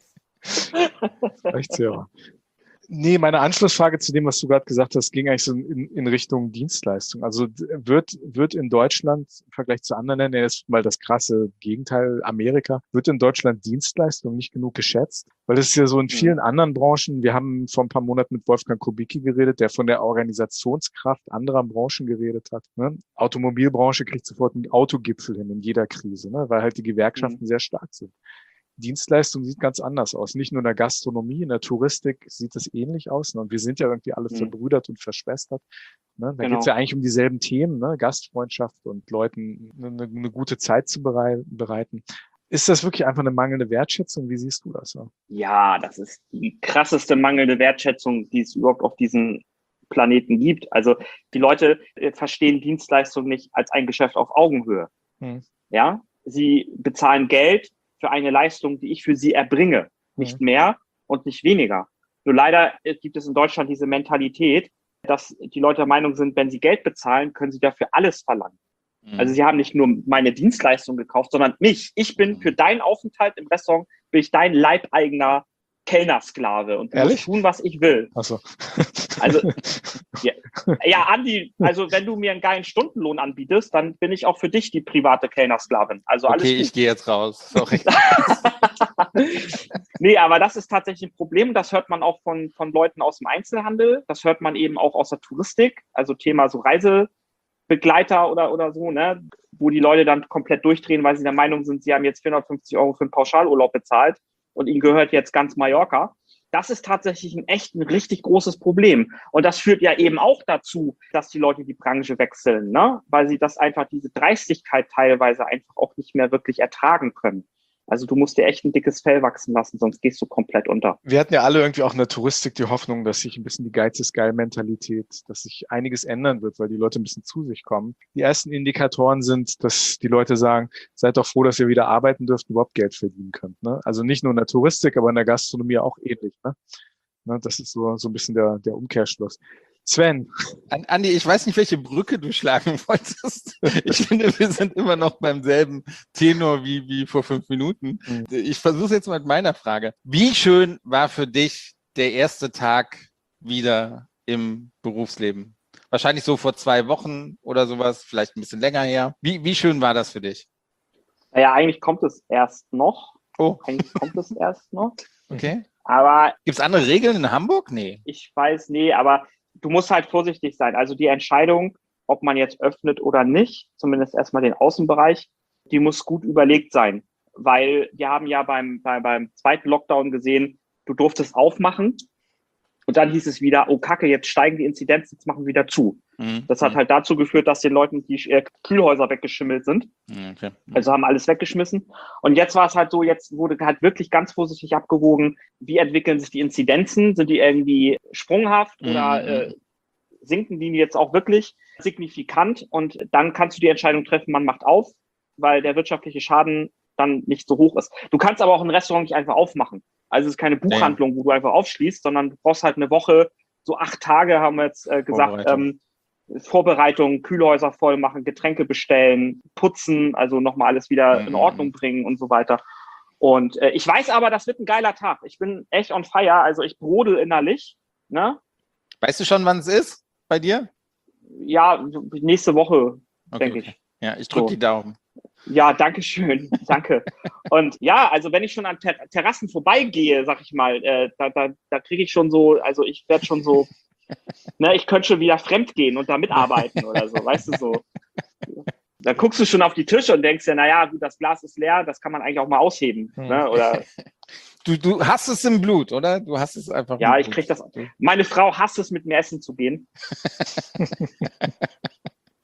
Nee, meine Anschlussfrage zu dem, was du gerade gesagt hast, ging eigentlich so in Richtung Dienstleistung. Also wird in Deutschland im Vergleich zu anderen Ländern, jetzt mal das krasse Gegenteil, Amerika, wird in Deutschland Dienstleistung nicht genug geschätzt? Weil es ist ja so in vielen anderen Branchen, wir haben vor ein paar Monaten mit Wolfgang Kubicki geredet, der von der Organisationskraft anderer Branchen geredet hat. Ne? Automobilbranche kriegt sofort einen Autogipfel hin in jeder Krise, ne? Weil halt die Gewerkschaften sehr stark sind. Dienstleistung sieht ganz anders aus. Nicht nur in der Gastronomie, in der Touristik sieht es ähnlich aus. Ne? Und wir sind ja irgendwie alle verbrüdert und verschwestert. Ne? Da geht es ja eigentlich um dieselben Themen, ne? Gastfreundschaft und Leuten eine gute Zeit zu bereiten. Ist das wirklich einfach eine mangelnde Wertschätzung? Wie siehst du das? Ja, das ist die krasseste mangelnde Wertschätzung, die es überhaupt auf diesem Planeten gibt. Also die Leute verstehen Dienstleistung nicht als ein Geschäft auf Augenhöhe. Ja, sie bezahlen Geld für eine Leistung, die ich für sie erbringe. Nicht mehr und nicht weniger. Nur leider gibt es in Deutschland diese Mentalität, dass die Leute der Meinung sind, wenn sie Geld bezahlen, können sie dafür alles verlangen. Also sie haben nicht nur meine Dienstleistung gekauft, sondern mich. Ich bin für deinen Aufenthalt im Restaurant, bin ich dein leibeigener Kellnersklave und du musst tun, was ich will. Ach so. Also, ja, Andi, also wenn du mir einen geilen Stundenlohn anbietest, dann bin ich auch für dich die private Kellnersklavin. Also alles okay, gut. Ich gehe jetzt raus. Sorry. Nee, aber das ist tatsächlich ein Problem. Das hört man auch von Leuten aus dem Einzelhandel. Das hört man eben auch aus der Touristik. Also Thema so Reisebegleiter oder so, ne? Wo die Leute dann komplett durchdrehen, weil sie der Meinung sind, sie haben jetzt 450 € für einen Pauschalurlaub bezahlt und ihnen gehört jetzt ganz Mallorca. Das ist tatsächlich ein richtig großes Problem. Und das führt ja eben auch dazu, dass die Leute die Branche wechseln, ne? Weil sie das einfach, diese Dreistigkeit teilweise einfach auch nicht mehr wirklich ertragen können. Also du musst dir echt ein dickes Fell wachsen lassen, sonst gehst du komplett unter. Wir hatten ja alle irgendwie auch in der Touristik die Hoffnung, dass sich ein bisschen die Geiz ist geil Mentalität, dass sich einiges ändern wird, weil die Leute ein bisschen zu sich kommen. Die ersten Indikatoren sind, dass die Leute sagen, seid doch froh, dass ihr wieder arbeiten dürft und überhaupt Geld verdienen könnt. Ne? Also nicht nur in der Touristik, aber in der Gastronomie auch ähnlich. Ne? Das ist so ein bisschen der Umkehrschluss. Sven. Andi, ich weiß nicht, welche Brücke du schlagen wolltest. Ich finde, wir sind immer noch beim selben Tenor wie vor 5 Minuten. Ich versuche es jetzt mal mit meiner Frage. Wie schön war für dich der erste Tag wieder im Berufsleben? Wahrscheinlich so vor 2 Wochen oder sowas, vielleicht ein bisschen länger her. Wie schön war das für dich? Naja, eigentlich kommt es erst noch. Okay. Aber gibt es andere Regeln in Hamburg? Nee. Ich weiß, aber du musst halt vorsichtig sein. Also die Entscheidung, ob man jetzt öffnet oder nicht, zumindest erstmal den Außenbereich, die muss gut überlegt sein. Weil wir haben ja beim zweiten Lockdown gesehen, du durftest aufmachen und dann hieß es wieder, oh Kacke, jetzt steigen die Inzidenzen, jetzt machen wir wieder zu. Das hat halt dazu geführt, dass den Leuten die Kühlhäuser weggeschimmelt sind. Okay. Also haben alles weggeschmissen. Und jetzt war es halt so, jetzt wurde halt wirklich ganz vorsichtig abgewogen, wie entwickeln sich die Inzidenzen? Sind die irgendwie sprunghaft oder sinken die jetzt auch wirklich signifikant? Und dann kannst du die Entscheidung treffen, man macht auf, weil der wirtschaftliche Schaden dann nicht so hoch ist. Du kannst aber auch ein Restaurant nicht einfach aufmachen. Also es ist keine Buchhandlung, wo du einfach aufschließt, sondern du brauchst halt eine Woche, so 8 Tage haben wir jetzt gesagt, Vorbereitung, Kühlhäuser voll machen, Getränke bestellen, putzen, also nochmal alles wieder in Ordnung bringen und so weiter. Und ich weiß aber, das wird ein geiler Tag. Ich bin echt on fire, also ich brodel innerlich. Ne? Weißt du schon, wann es ist bei dir? Ja, nächste Woche, denke ich. Ja, ich drücke die Daumen. Ja, danke schön, danke. Und ja, also wenn ich schon an Terrassen vorbeigehe, sag ich mal, da kriege ich schon so, also ich werde schon so, ne, ich könnte schon wieder fremd gehen und da mitarbeiten oder so, weißt du, so. Da guckst du schon auf die Tische und denkst ja, naja, gut, das Glas ist leer, das kann man eigentlich auch mal ausheben. Ne? Oder du hast es im Blut, oder? Du hast es einfach. Ja, ich krieg das. Meine Frau hasst es, mit mir essen zu gehen.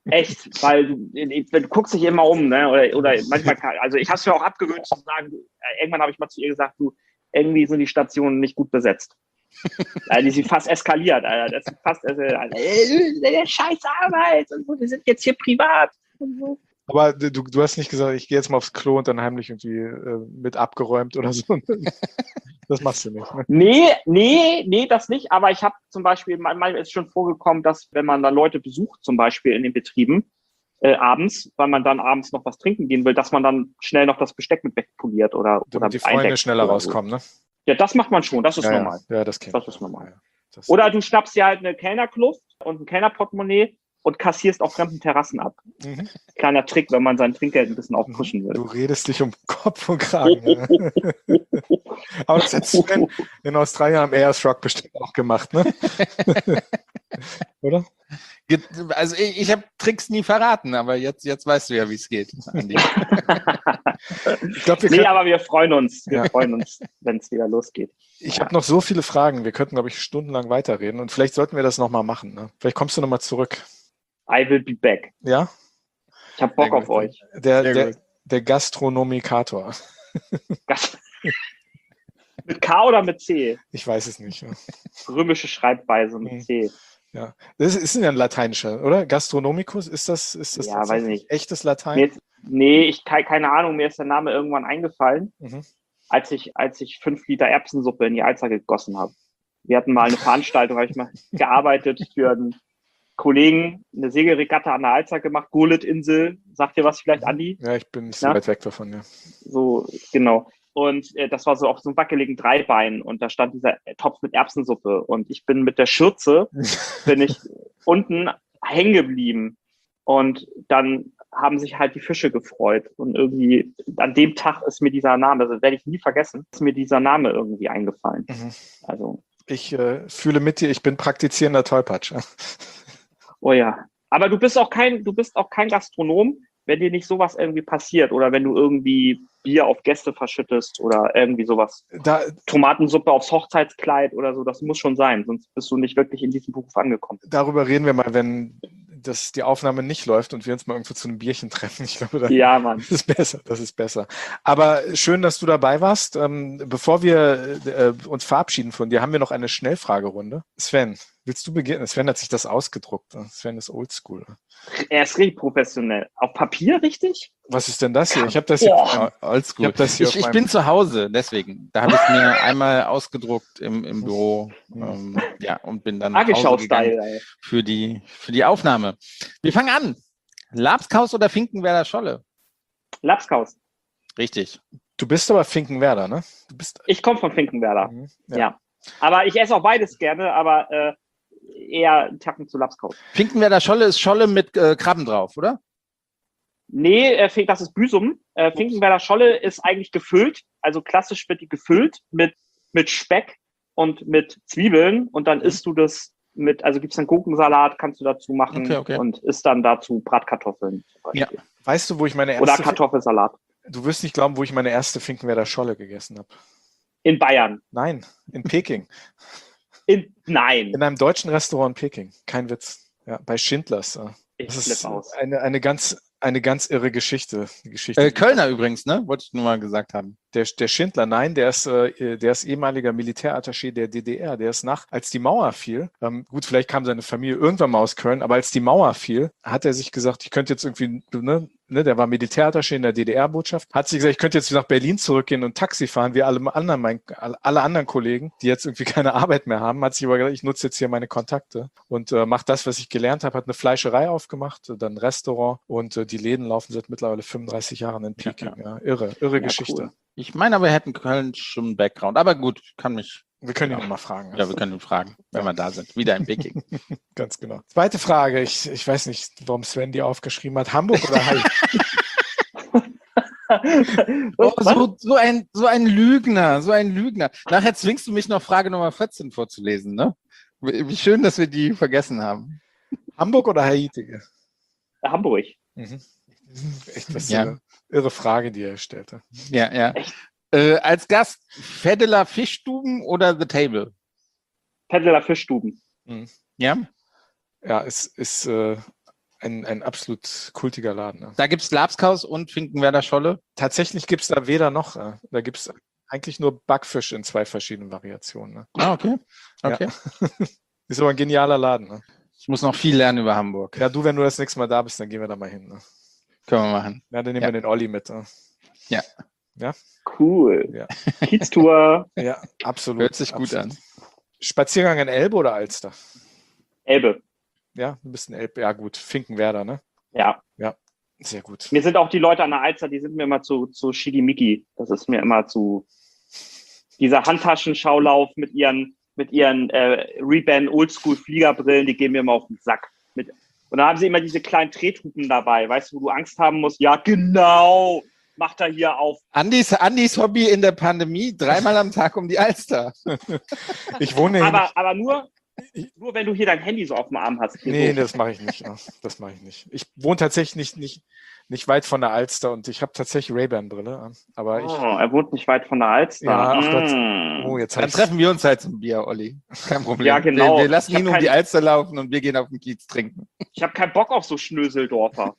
Echt, weil du guckst dich immer um, ne? Oder manchmal, also ich habe es mir auch abgewöhnt zu sagen, irgendwann habe ich mal zu ihr gesagt, du, irgendwie sind die Stationen nicht gut besetzt. Die sind fast eskaliert, Alter. Das ist fast, der scheiß Arbeit und so, wir sind jetzt hier privat und so. Aber du hast nicht gesagt, ich gehe jetzt mal aufs Klo und dann heimlich irgendwie mit abgeräumt oder so. Das machst du nicht, ne? Nee, das nicht. Aber ich habe zum Beispiel, manchmal ist schon vorgekommen, dass wenn man dann Leute besucht, zum Beispiel in den Betrieben, abends, weil man dann abends noch was trinken gehen will, dass man dann schnell noch das Besteck mit wegpoliert oder Damit die Freunde schneller rauskommen, ne? Ja, das macht man schon, das ist normal. Ja, das kennt Das ist normal. Ja, oder du schnappst dir halt eine Kellnerkluft und ein Kellnerportemonnaie und kassierst auf fremden Terrassen ab. Mhm. Kleiner Trick, wenn man sein Trinkgeld ein bisschen aufpushen will. Du redest dich um Kopf und Kragen. Ne? Aber das hättest du in Australien am Airstruck bestimmt auch gemacht, ne? Oder? Also ich habe Tricks nie verraten, aber jetzt weißt du ja, wie es geht, Andi. Ich glaub, aber wir freuen uns. Wir freuen uns, wenn es wieder losgeht. Ich habe noch so viele Fragen. Wir könnten, glaube ich, stundenlang weiterreden. Und vielleicht sollten wir das nochmal machen. Ne? Vielleicht kommst du nochmal zurück. I will be back. Ja? Ich habe Bock auf euch. Der Gastronomikator. Mit K oder mit C? Ich weiß es nicht. Ja. Römische Schreibweise mit C. Ja, das ist ja ein lateinischer, oder? Gastronomicus, ist das ja, weiß ich nicht. Echtes Latein? Keine Ahnung, mir ist der Name irgendwann eingefallen, als ich 5 Liter Erbsensuppe in die Alster gegossen habe. Wir hatten mal eine Veranstaltung, habe ich mal gearbeitet für einen Kollegen, eine Segelregatta an der Alster gemacht, Gurlitt-Insel. Sagt dir was vielleicht, Andi? Ja, ich bin nicht so weit weg davon, ja. So, genau. Und das war so auf so einem wackeligen Dreibein und da stand dieser Topf mit Erbsensuppe und ich bin mit der Schürze, bin ich unten hängen geblieben und dann haben sich halt die Fische gefreut und irgendwie an dem Tag ist mir dieser Name, also werde ich nie vergessen, ist mir dieser Name irgendwie eingefallen. Also ich fühle mit dir, ich bin praktizierender Tollpatsch. Oh ja, aber du bist auch kein Gastronom, wenn dir nicht sowas irgendwie passiert oder wenn du irgendwie Bier auf Gäste verschüttest oder irgendwie sowas. Tomatensuppe aufs Hochzeitskleid oder so, das muss schon sein, sonst bist du nicht wirklich in diesem Beruf angekommen. Darüber reden wir mal, wenn die Aufnahme nicht läuft und wir uns mal irgendwo zu einem Bierchen treffen. Ich glaube, das ist besser. Aber schön, dass du dabei warst. Bevor wir uns verabschieden von dir, haben wir noch eine Schnellfragerunde. Sven, willst du beginnen? Sven hat sich das ausgedruckt. Sven ist oldschool. Er ist richtig professionell. Auf Papier, richtig? Was ist denn das hier? Ich habe das hier oldschool. Ich bin zu Hause, deswegen. Da habe ich mir einmal ausgedruckt im Büro und bin dann nach Hause gegangen für die Aufnahme. Wir fangen an. Labskaus oder Finkenwerder Scholle? Labskaus. Richtig. Du bist aber Finkenwerder, ne? Ich komme von Finkenwerder. Ja. Aber ich esse auch beides gerne, aber eher einen Tacken zu Labskaus. Finkenwerder Scholle ist Scholle mit Krabben drauf, oder? Nee, das ist Büsum. Finkenwerder Scholle ist eigentlich gefüllt. Also klassisch wird die gefüllt mit Speck und mit Zwiebeln. Und dann isst du das also gibt's einen Gurkensalat, kannst du dazu machen und isst dann dazu Bratkartoffeln zum Beispiel. Ja. Weißt du, wo ich meine erste... Oder Kartoffelsalat. Du wirst nicht glauben, wo ich meine erste Finkenwerder Scholle gegessen habe. In Bayern? Nein, in Peking. Nein. In einem deutschen Restaurant in Peking. Kein Witz. Ja, bei Schindlers. Ich flippe aus. Eine ganz irre Geschichte. Kölner übrigens, ne? Wollte ich nur mal gesagt haben. Der Schindler, nein, der ist ehemaliger Militärattaché der DDR. Der ist als die Mauer fiel, gut, vielleicht kam seine Familie irgendwann mal aus Köln, aber als die Mauer fiel, hat er sich gesagt, ich könnte jetzt irgendwie, der war Militärattaché in der DDR-Botschaft, hat sich gesagt, ich könnte jetzt nach Berlin zurückgehen und Taxi fahren, wie alle anderen Kollegen, die jetzt irgendwie keine Arbeit mehr haben, hat sich aber gesagt, ich nutze jetzt hier meine Kontakte und mache das, was ich gelernt habe, hat eine Fleischerei aufgemacht, dann ein Restaurant und die Läden laufen seit mittlerweile 35 Jahren in Peking. Ja, irre Geschichte. Cool. Ich meine, wir hätten Köln schon einen Background, aber gut, wir können ihn nochmal fragen. Ja, wir können ihn fragen, wenn wir da sind. Wieder in Peking. Ganz genau. Zweite Frage. Ich weiß nicht, warum Sven die aufgeschrieben hat. Hamburg oder Halle? So ein Lügner. Nachher zwingst du mich noch Frage Nummer 14 vorzulesen, ne? Wie schön, dass wir die vergessen haben. Hamburg oder Haiti? Hamburg. Echt, was eine irre Frage, die er stellte. Ja. Als Gast Feddeler Fischstuben oder The Table? Feddeler Fischstuben. Ja? Ja, es ist ein absolut kultiger Laden. Ne? Da gibt es Labskaus und Finkenwerder Scholle. Tatsächlich gibt es da weder noch. Da gibt es eigentlich nur Backfisch in 2 verschiedenen Variationen. Ne? Ah, okay. Okay. Ja. Ist aber ein genialer Laden. Ne? Ich muss noch viel lernen über Hamburg. Ja, wenn du das nächste Mal da bist, dann gehen wir da mal hin. Ne? Können wir machen. Ja, dann nehmen wir den Olli mit. Ne? Ja. Ja? Cool. Ja. Kieztour, Ja, absolut. Hört sich gut an. Spaziergang in Elbe oder Alster? Elbe. Ja, ein bisschen Elbe. Ja, gut. Finkenwerder, ne? Ja. Sehr gut. Mir sind auch die Leute an der Alster, die sind mir immer zu schickimicki. Das ist mir immer zu dieser Handtaschenschaulauf mit ihren Ray-Ban Oldschool-Fliegerbrillen, die gehen mir immer auf den Sack. Und dann haben sie immer diese kleinen Trethupen dabei, weißt du, wo du Angst haben musst. Ja, genau, macht er hier auf. Andis Hobby in der Pandemie, 3-mal am Tag um die Alster. Ich wohne Aber nur wenn du hier dein Handy so auf dem Arm hast. Nee, so. das mache ich nicht. Ja. Das mache ich nicht. Ich wohne tatsächlich nicht weit von der Alster und ich habe tatsächlich Ray-Ban-Brille. Aber er wohnt nicht weit von der Alster. Ja, ach Gott. Oh, jetzt Dann treffen wir uns halt zum Bier, Olli. Kein Problem. Ja, genau. Wir lassen ihn um die Alster laufen und wir gehen auf den Kiez trinken. Ich habe keinen Bock auf so Schnöseldorfer.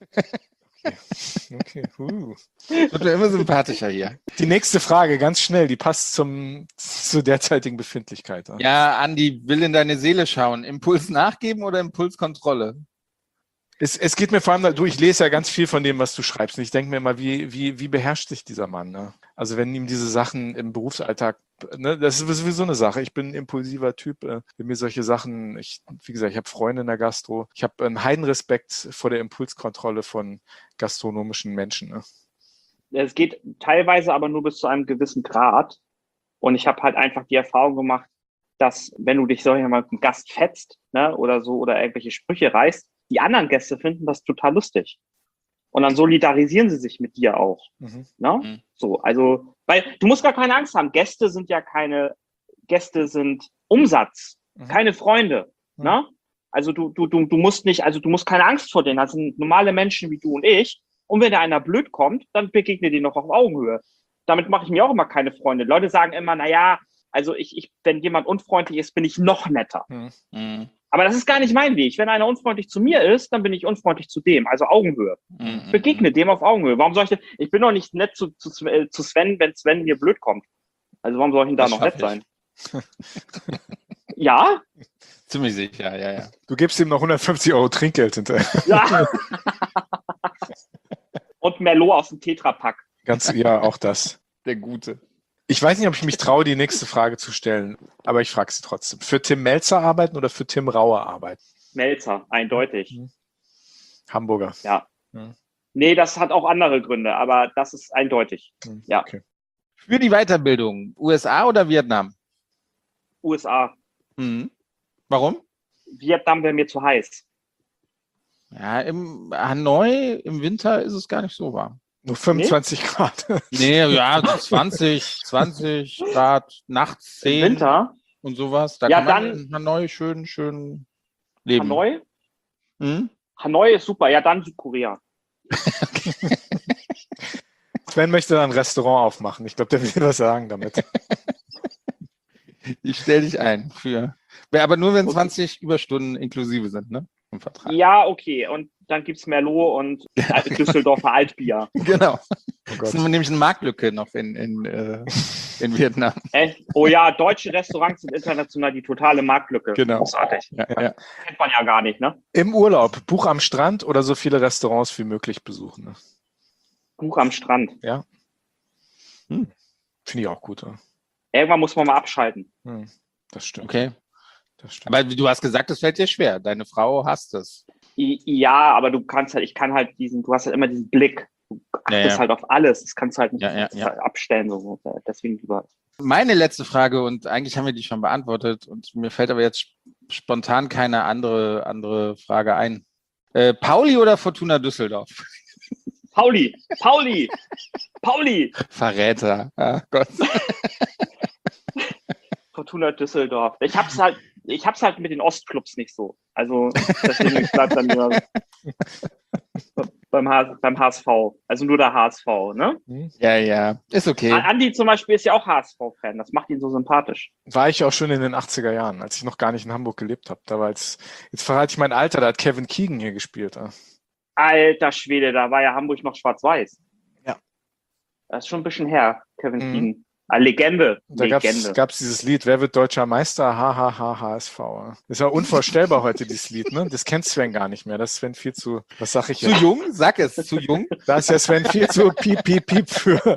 Okay. Wird mir immer sympathischer hier. Die nächste Frage, ganz schnell, die passt zur derzeitigen Befindlichkeit. Ja, Andi, will in deine Seele schauen. Impuls nachgeben oder Impulskontrolle? Es geht mir vor allem, ich lese ja ganz viel von dem, was du schreibst. Und ich denke mir immer, wie beherrscht sich dieser Mann? Ne? Also wenn ihm diese Sachen im Berufsalltag, ne, das ist sowieso eine Sache. Ich bin ein impulsiver Typ. Wenn mir solche Sachen, wie gesagt, ich habe Freunde in der Gastro. Ich habe einen Heidenrespekt vor der Impulskontrolle von gastronomischen Menschen. Ne? Es geht teilweise aber nur bis zu einem gewissen Grad. Und ich habe halt einfach die Erfahrung gemacht, dass wenn du dich solch mal mit einem Gast fetzt, ne, oder so, oder irgendwelche Sprüche reißt, die anderen Gäste finden das total lustig. Und dann solidarisieren sie sich mit dir auch. Ne? Mhm. So, also, weil du musst gar keine Angst haben. Gäste sind Umsatz, keine Freunde. Ne? Also du musst keine Angst vor denen. Das sind normale Menschen wie du und ich. Und wenn da einer blöd kommt, dann begegne dir noch auf Augenhöhe. Damit mache ich mir auch immer keine Freunde. Leute sagen immer, also wenn jemand unfreundlich ist, bin ich noch netter. Mhm. Aber das ist gar nicht mein Weg. Wenn einer unfreundlich zu mir ist, dann bin ich unfreundlich zu dem. Also Augenhöhe. Mhm. Begegne dem auf Augenhöhe. Warum soll ich bin doch nicht nett zu Sven, wenn Sven mir blöd kommt. Also warum soll ich denn da Das noch nett schaff sein? Ja? Ziemlich sicher, ja. Du gibst ihm noch 150 € Trinkgeld hinterher. Ja. Und Merlot aus dem Tetrapack. Ja, auch das. Der Gute. Ich weiß nicht, ob ich mich traue, die nächste Frage zu stellen, aber ich frage sie trotzdem. Für Tim Melzer arbeiten oder für Tim Rauer arbeiten? Melzer, eindeutig. Hamburger. Ja. Mhm. Nee, das hat auch andere Gründe, aber das ist eindeutig. Ja. Okay. Für die Weiterbildung, USA oder Vietnam? USA. Mhm. Warum? Vietnam wäre mir zu heiß. Ja, im Hanoi im Winter ist es gar nicht so warm. Nur 25 Grad. Nee, ja, 20 Grad, nachts 10 Im Winter? und sowas. Da Ja, kann man dann- in Hanoi schön leben. Hanoi? Hm? Hanoi ist super. Ja, dann Südkorea. Sven möchte dann ein Restaurant aufmachen. Ich glaube, der will was sagen damit. Ich stelle dich ein aber nur wenn Okay. 20 Überstunden inklusive sind, ne? Im Vertrag. Ja, okay. Und dann gibt's Merlot und Düsseldorfer Altbier. Genau. Oh Das Gott. ist nämlich eine Marktlücke noch in Vietnam. Oh ja, deutsche Restaurants sind international die totale Marktlücke. Genau. Großartig. Ja. Kennt man ja gar nicht, ne? Im Urlaub, Buch am Strand oder so viele Restaurants wie möglich besuchen. Ne? Buch am Strand. Finde ich auch gut. Ja. Irgendwann muss man mal abschalten. Das stimmt. Okay. Das stimmt. Aber du hast gesagt, es fällt dir schwer. Deine Frau hasst es. Ja, aber du hast halt immer diesen Blick. Du achtest Ja. halt auf alles. Das kannst du halt nicht Ja. abstellen. So. Deswegen lieber. Meine letzte Frage, und eigentlich haben wir die schon beantwortet, und mir fällt aber jetzt spontan keine andere Frage ein. Pauli oder Fortuna Düsseldorf? Pauli! Verräter. Ah, Gott. Fortuna Düsseldorf. Ich hab's halt mit den Ostclubs nicht so. Also deswegen bleibt dann mir. beim HSV. Also nur der HSV, ne? Ja, ist okay. Andi zum Beispiel ist ja auch HSV-Fan. Das macht ihn so sympathisch. War ich auch schon in den 80er Jahren, als ich noch gar nicht in Hamburg gelebt habe. Da war jetzt verrate ich mein Alter, da hat Kevin Keegan hier gespielt. Alter Schwede, da war ja Hamburg noch schwarz-weiß. Ja. Das ist schon ein bisschen her, Kevin Keegan. Legende. Da gab's dieses Lied, wer wird deutscher Meister? HSV. Das war unvorstellbar heute, dieses Lied, ne? Das kennt Sven gar nicht mehr. Das ist Sven viel zu, was sag ich jetzt? Zu jung? Sag es, zu jung. Da ist ja Sven viel zu piep für.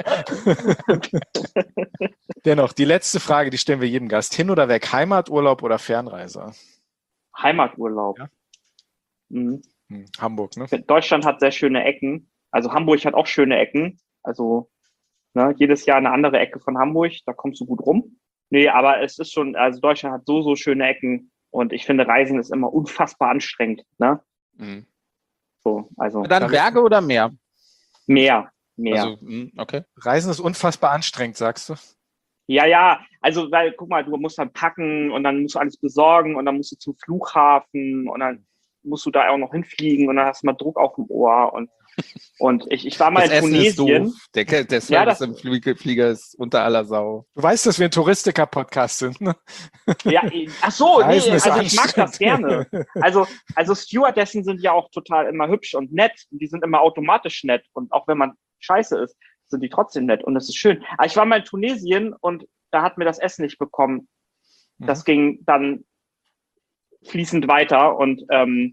Dennoch, die letzte Frage, die stellen wir jedem Gast. Hin oder weg, Heimaturlaub oder Fernreise? Heimaturlaub. Ja? Mhm. Hamburg, ne? Deutschland hat sehr schöne Ecken. Also Hamburg hat auch schöne Ecken. Also jedes Jahr eine andere Ecke von Hamburg, da kommst du gut rum. Nee, aber es ist schon, also Deutschland hat so schöne Ecken und ich finde, Reisen ist immer unfassbar anstrengend. Ne? Mhm. So, also. Dann Berge oder Meer? Meer. Also, okay. Reisen ist unfassbar anstrengend, sagst du? Ja, also, weil, guck mal, du musst dann packen und dann musst du alles besorgen und dann musst du zum Flughafen und dann musst du da auch noch hinfliegen und dann hast du mal Druck auf dem Ohr und ich war mal das in Tunesien. Ist doof. Der Service im Flieger ist unter aller Sau. Du weißt, dass wir ein Touristiker-Podcast sind, ne? Ja, ach so, nee, Reisen ist also ich mag das anstrengend. gerne. Also Stewardessen sind ja auch total immer hübsch und nett und die sind immer automatisch nett und auch wenn man scheiße ist, sind die trotzdem nett und das ist schön. Aber ich war mal in Tunesien und da hat mir das Essen nicht bekommen. Das ging dann fließend weiter und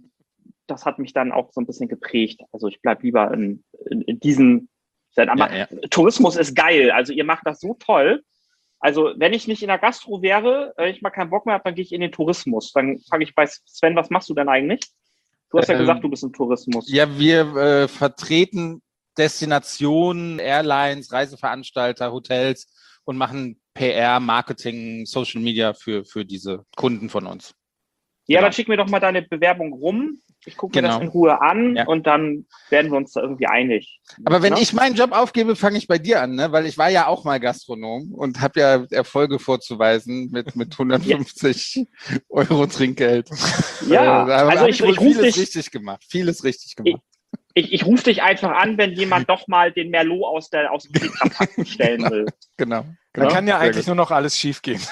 das hat mich dann auch so ein bisschen geprägt. Also ich bleib lieber in diesem. Aber Tourismus ist geil. Also ihr macht das so toll. Also wenn ich nicht in der Gastro wäre, wenn ich mal keinen Bock mehr habe, dann gehe ich in den Tourismus. Dann frage ich bei Sven, was machst du denn eigentlich? Du hast ja gesagt, du bist im Tourismus. Ja, wir vertreten Destinationen, Airlines, Reiseveranstalter, Hotels und machen PR, Marketing, Social Media für diese Kunden von uns. Ja, Genau. Dann schick mir doch mal deine Bewerbung rum. Ich gucke mir das in Ruhe an und dann werden wir uns da irgendwie einig. Aber wenn ich meinen Job aufgebe, fange ich bei dir an, ne? Weil ich war ja auch mal Gastronom und habe ja Erfolge vorzuweisen mit 150 Euro Trinkgeld. Ja, also ich rufe dich vieles richtig gemacht. Ich rufe dich einfach an, wenn jemand doch mal den Merlot aus dem Tetrapack stellen will. Genau. Da kann ja eigentlich nur noch alles schief gehen.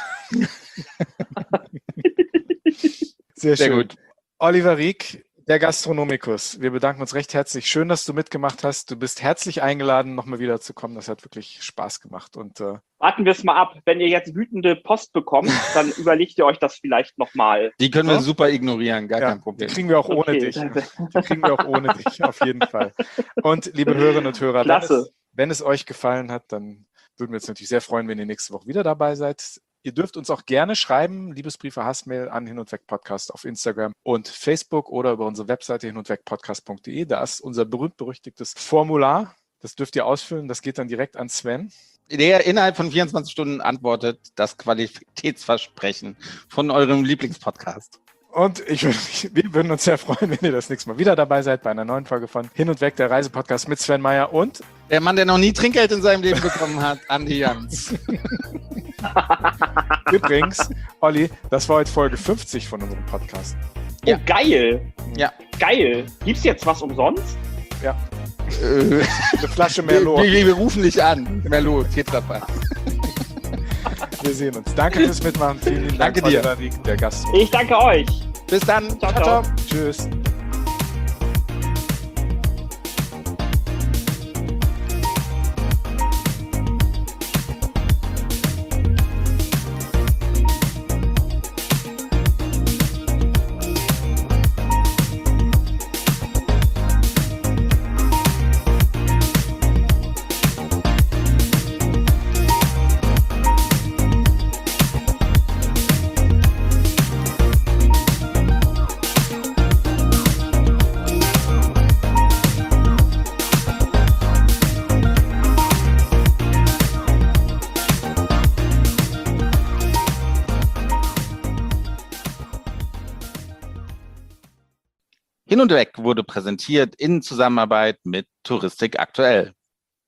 Sehr schön. gut. Oliver Rieck, der Gastronomikus. Wir bedanken uns recht herzlich. Schön, dass du mitgemacht hast. Du bist herzlich eingeladen, nochmal wieder zu kommen. Das hat wirklich Spaß gemacht. Und warten wir es mal ab. Wenn ihr jetzt wütende Post bekommt, dann überlegt ihr euch das vielleicht nochmal. Die können wir super ignorieren, gar kein Problem. Die kriegen wir auch ohne dich. Die kriegen wir auch ohne dich, auf jeden Fall. Und liebe Hörerinnen und Hörer, wenn es euch gefallen hat, dann würden wir uns natürlich sehr freuen, wenn ihr nächste Woche wieder dabei seid. Ihr dürft uns auch gerne schreiben, Liebesbriefe, Hassmail an Hin und Weg Podcast auf Instagram und Facebook oder über unsere Webseite hinundwegpodcast.de. Da ist unser berühmt-berüchtigtes Formular. Das dürft ihr ausfüllen. Das geht dann direkt an Sven. Der innerhalb von 24 Stunden antwortet das Qualitätsversprechen von eurem Lieblingspodcast. Und wir würden uns sehr freuen, wenn ihr das nächste Mal wieder dabei seid bei einer neuen Folge von Hin und Weg, der Reisepodcast mit Sven Meyer und der Mann, der noch nie Trinkgeld in seinem Leben bekommen hat, Andi Jans. Übrigens, Olli, das war heute Folge 50 von unserem Podcast. Oh, geil. Ja. Geil. Gibt's jetzt was umsonst? Ja. Eine Flasche Merlot. Wir rufen dich an. Merlot, Tetrapack. Wir sehen uns. Danke fürs Mitmachen. Vielen lieben Dank, Danke dir. Oliver Rieck, der Gast. Ich danke euch. Bis dann. Ciao. Tschüss. Hin und Weg wurde präsentiert in Zusammenarbeit mit Touristik aktuell.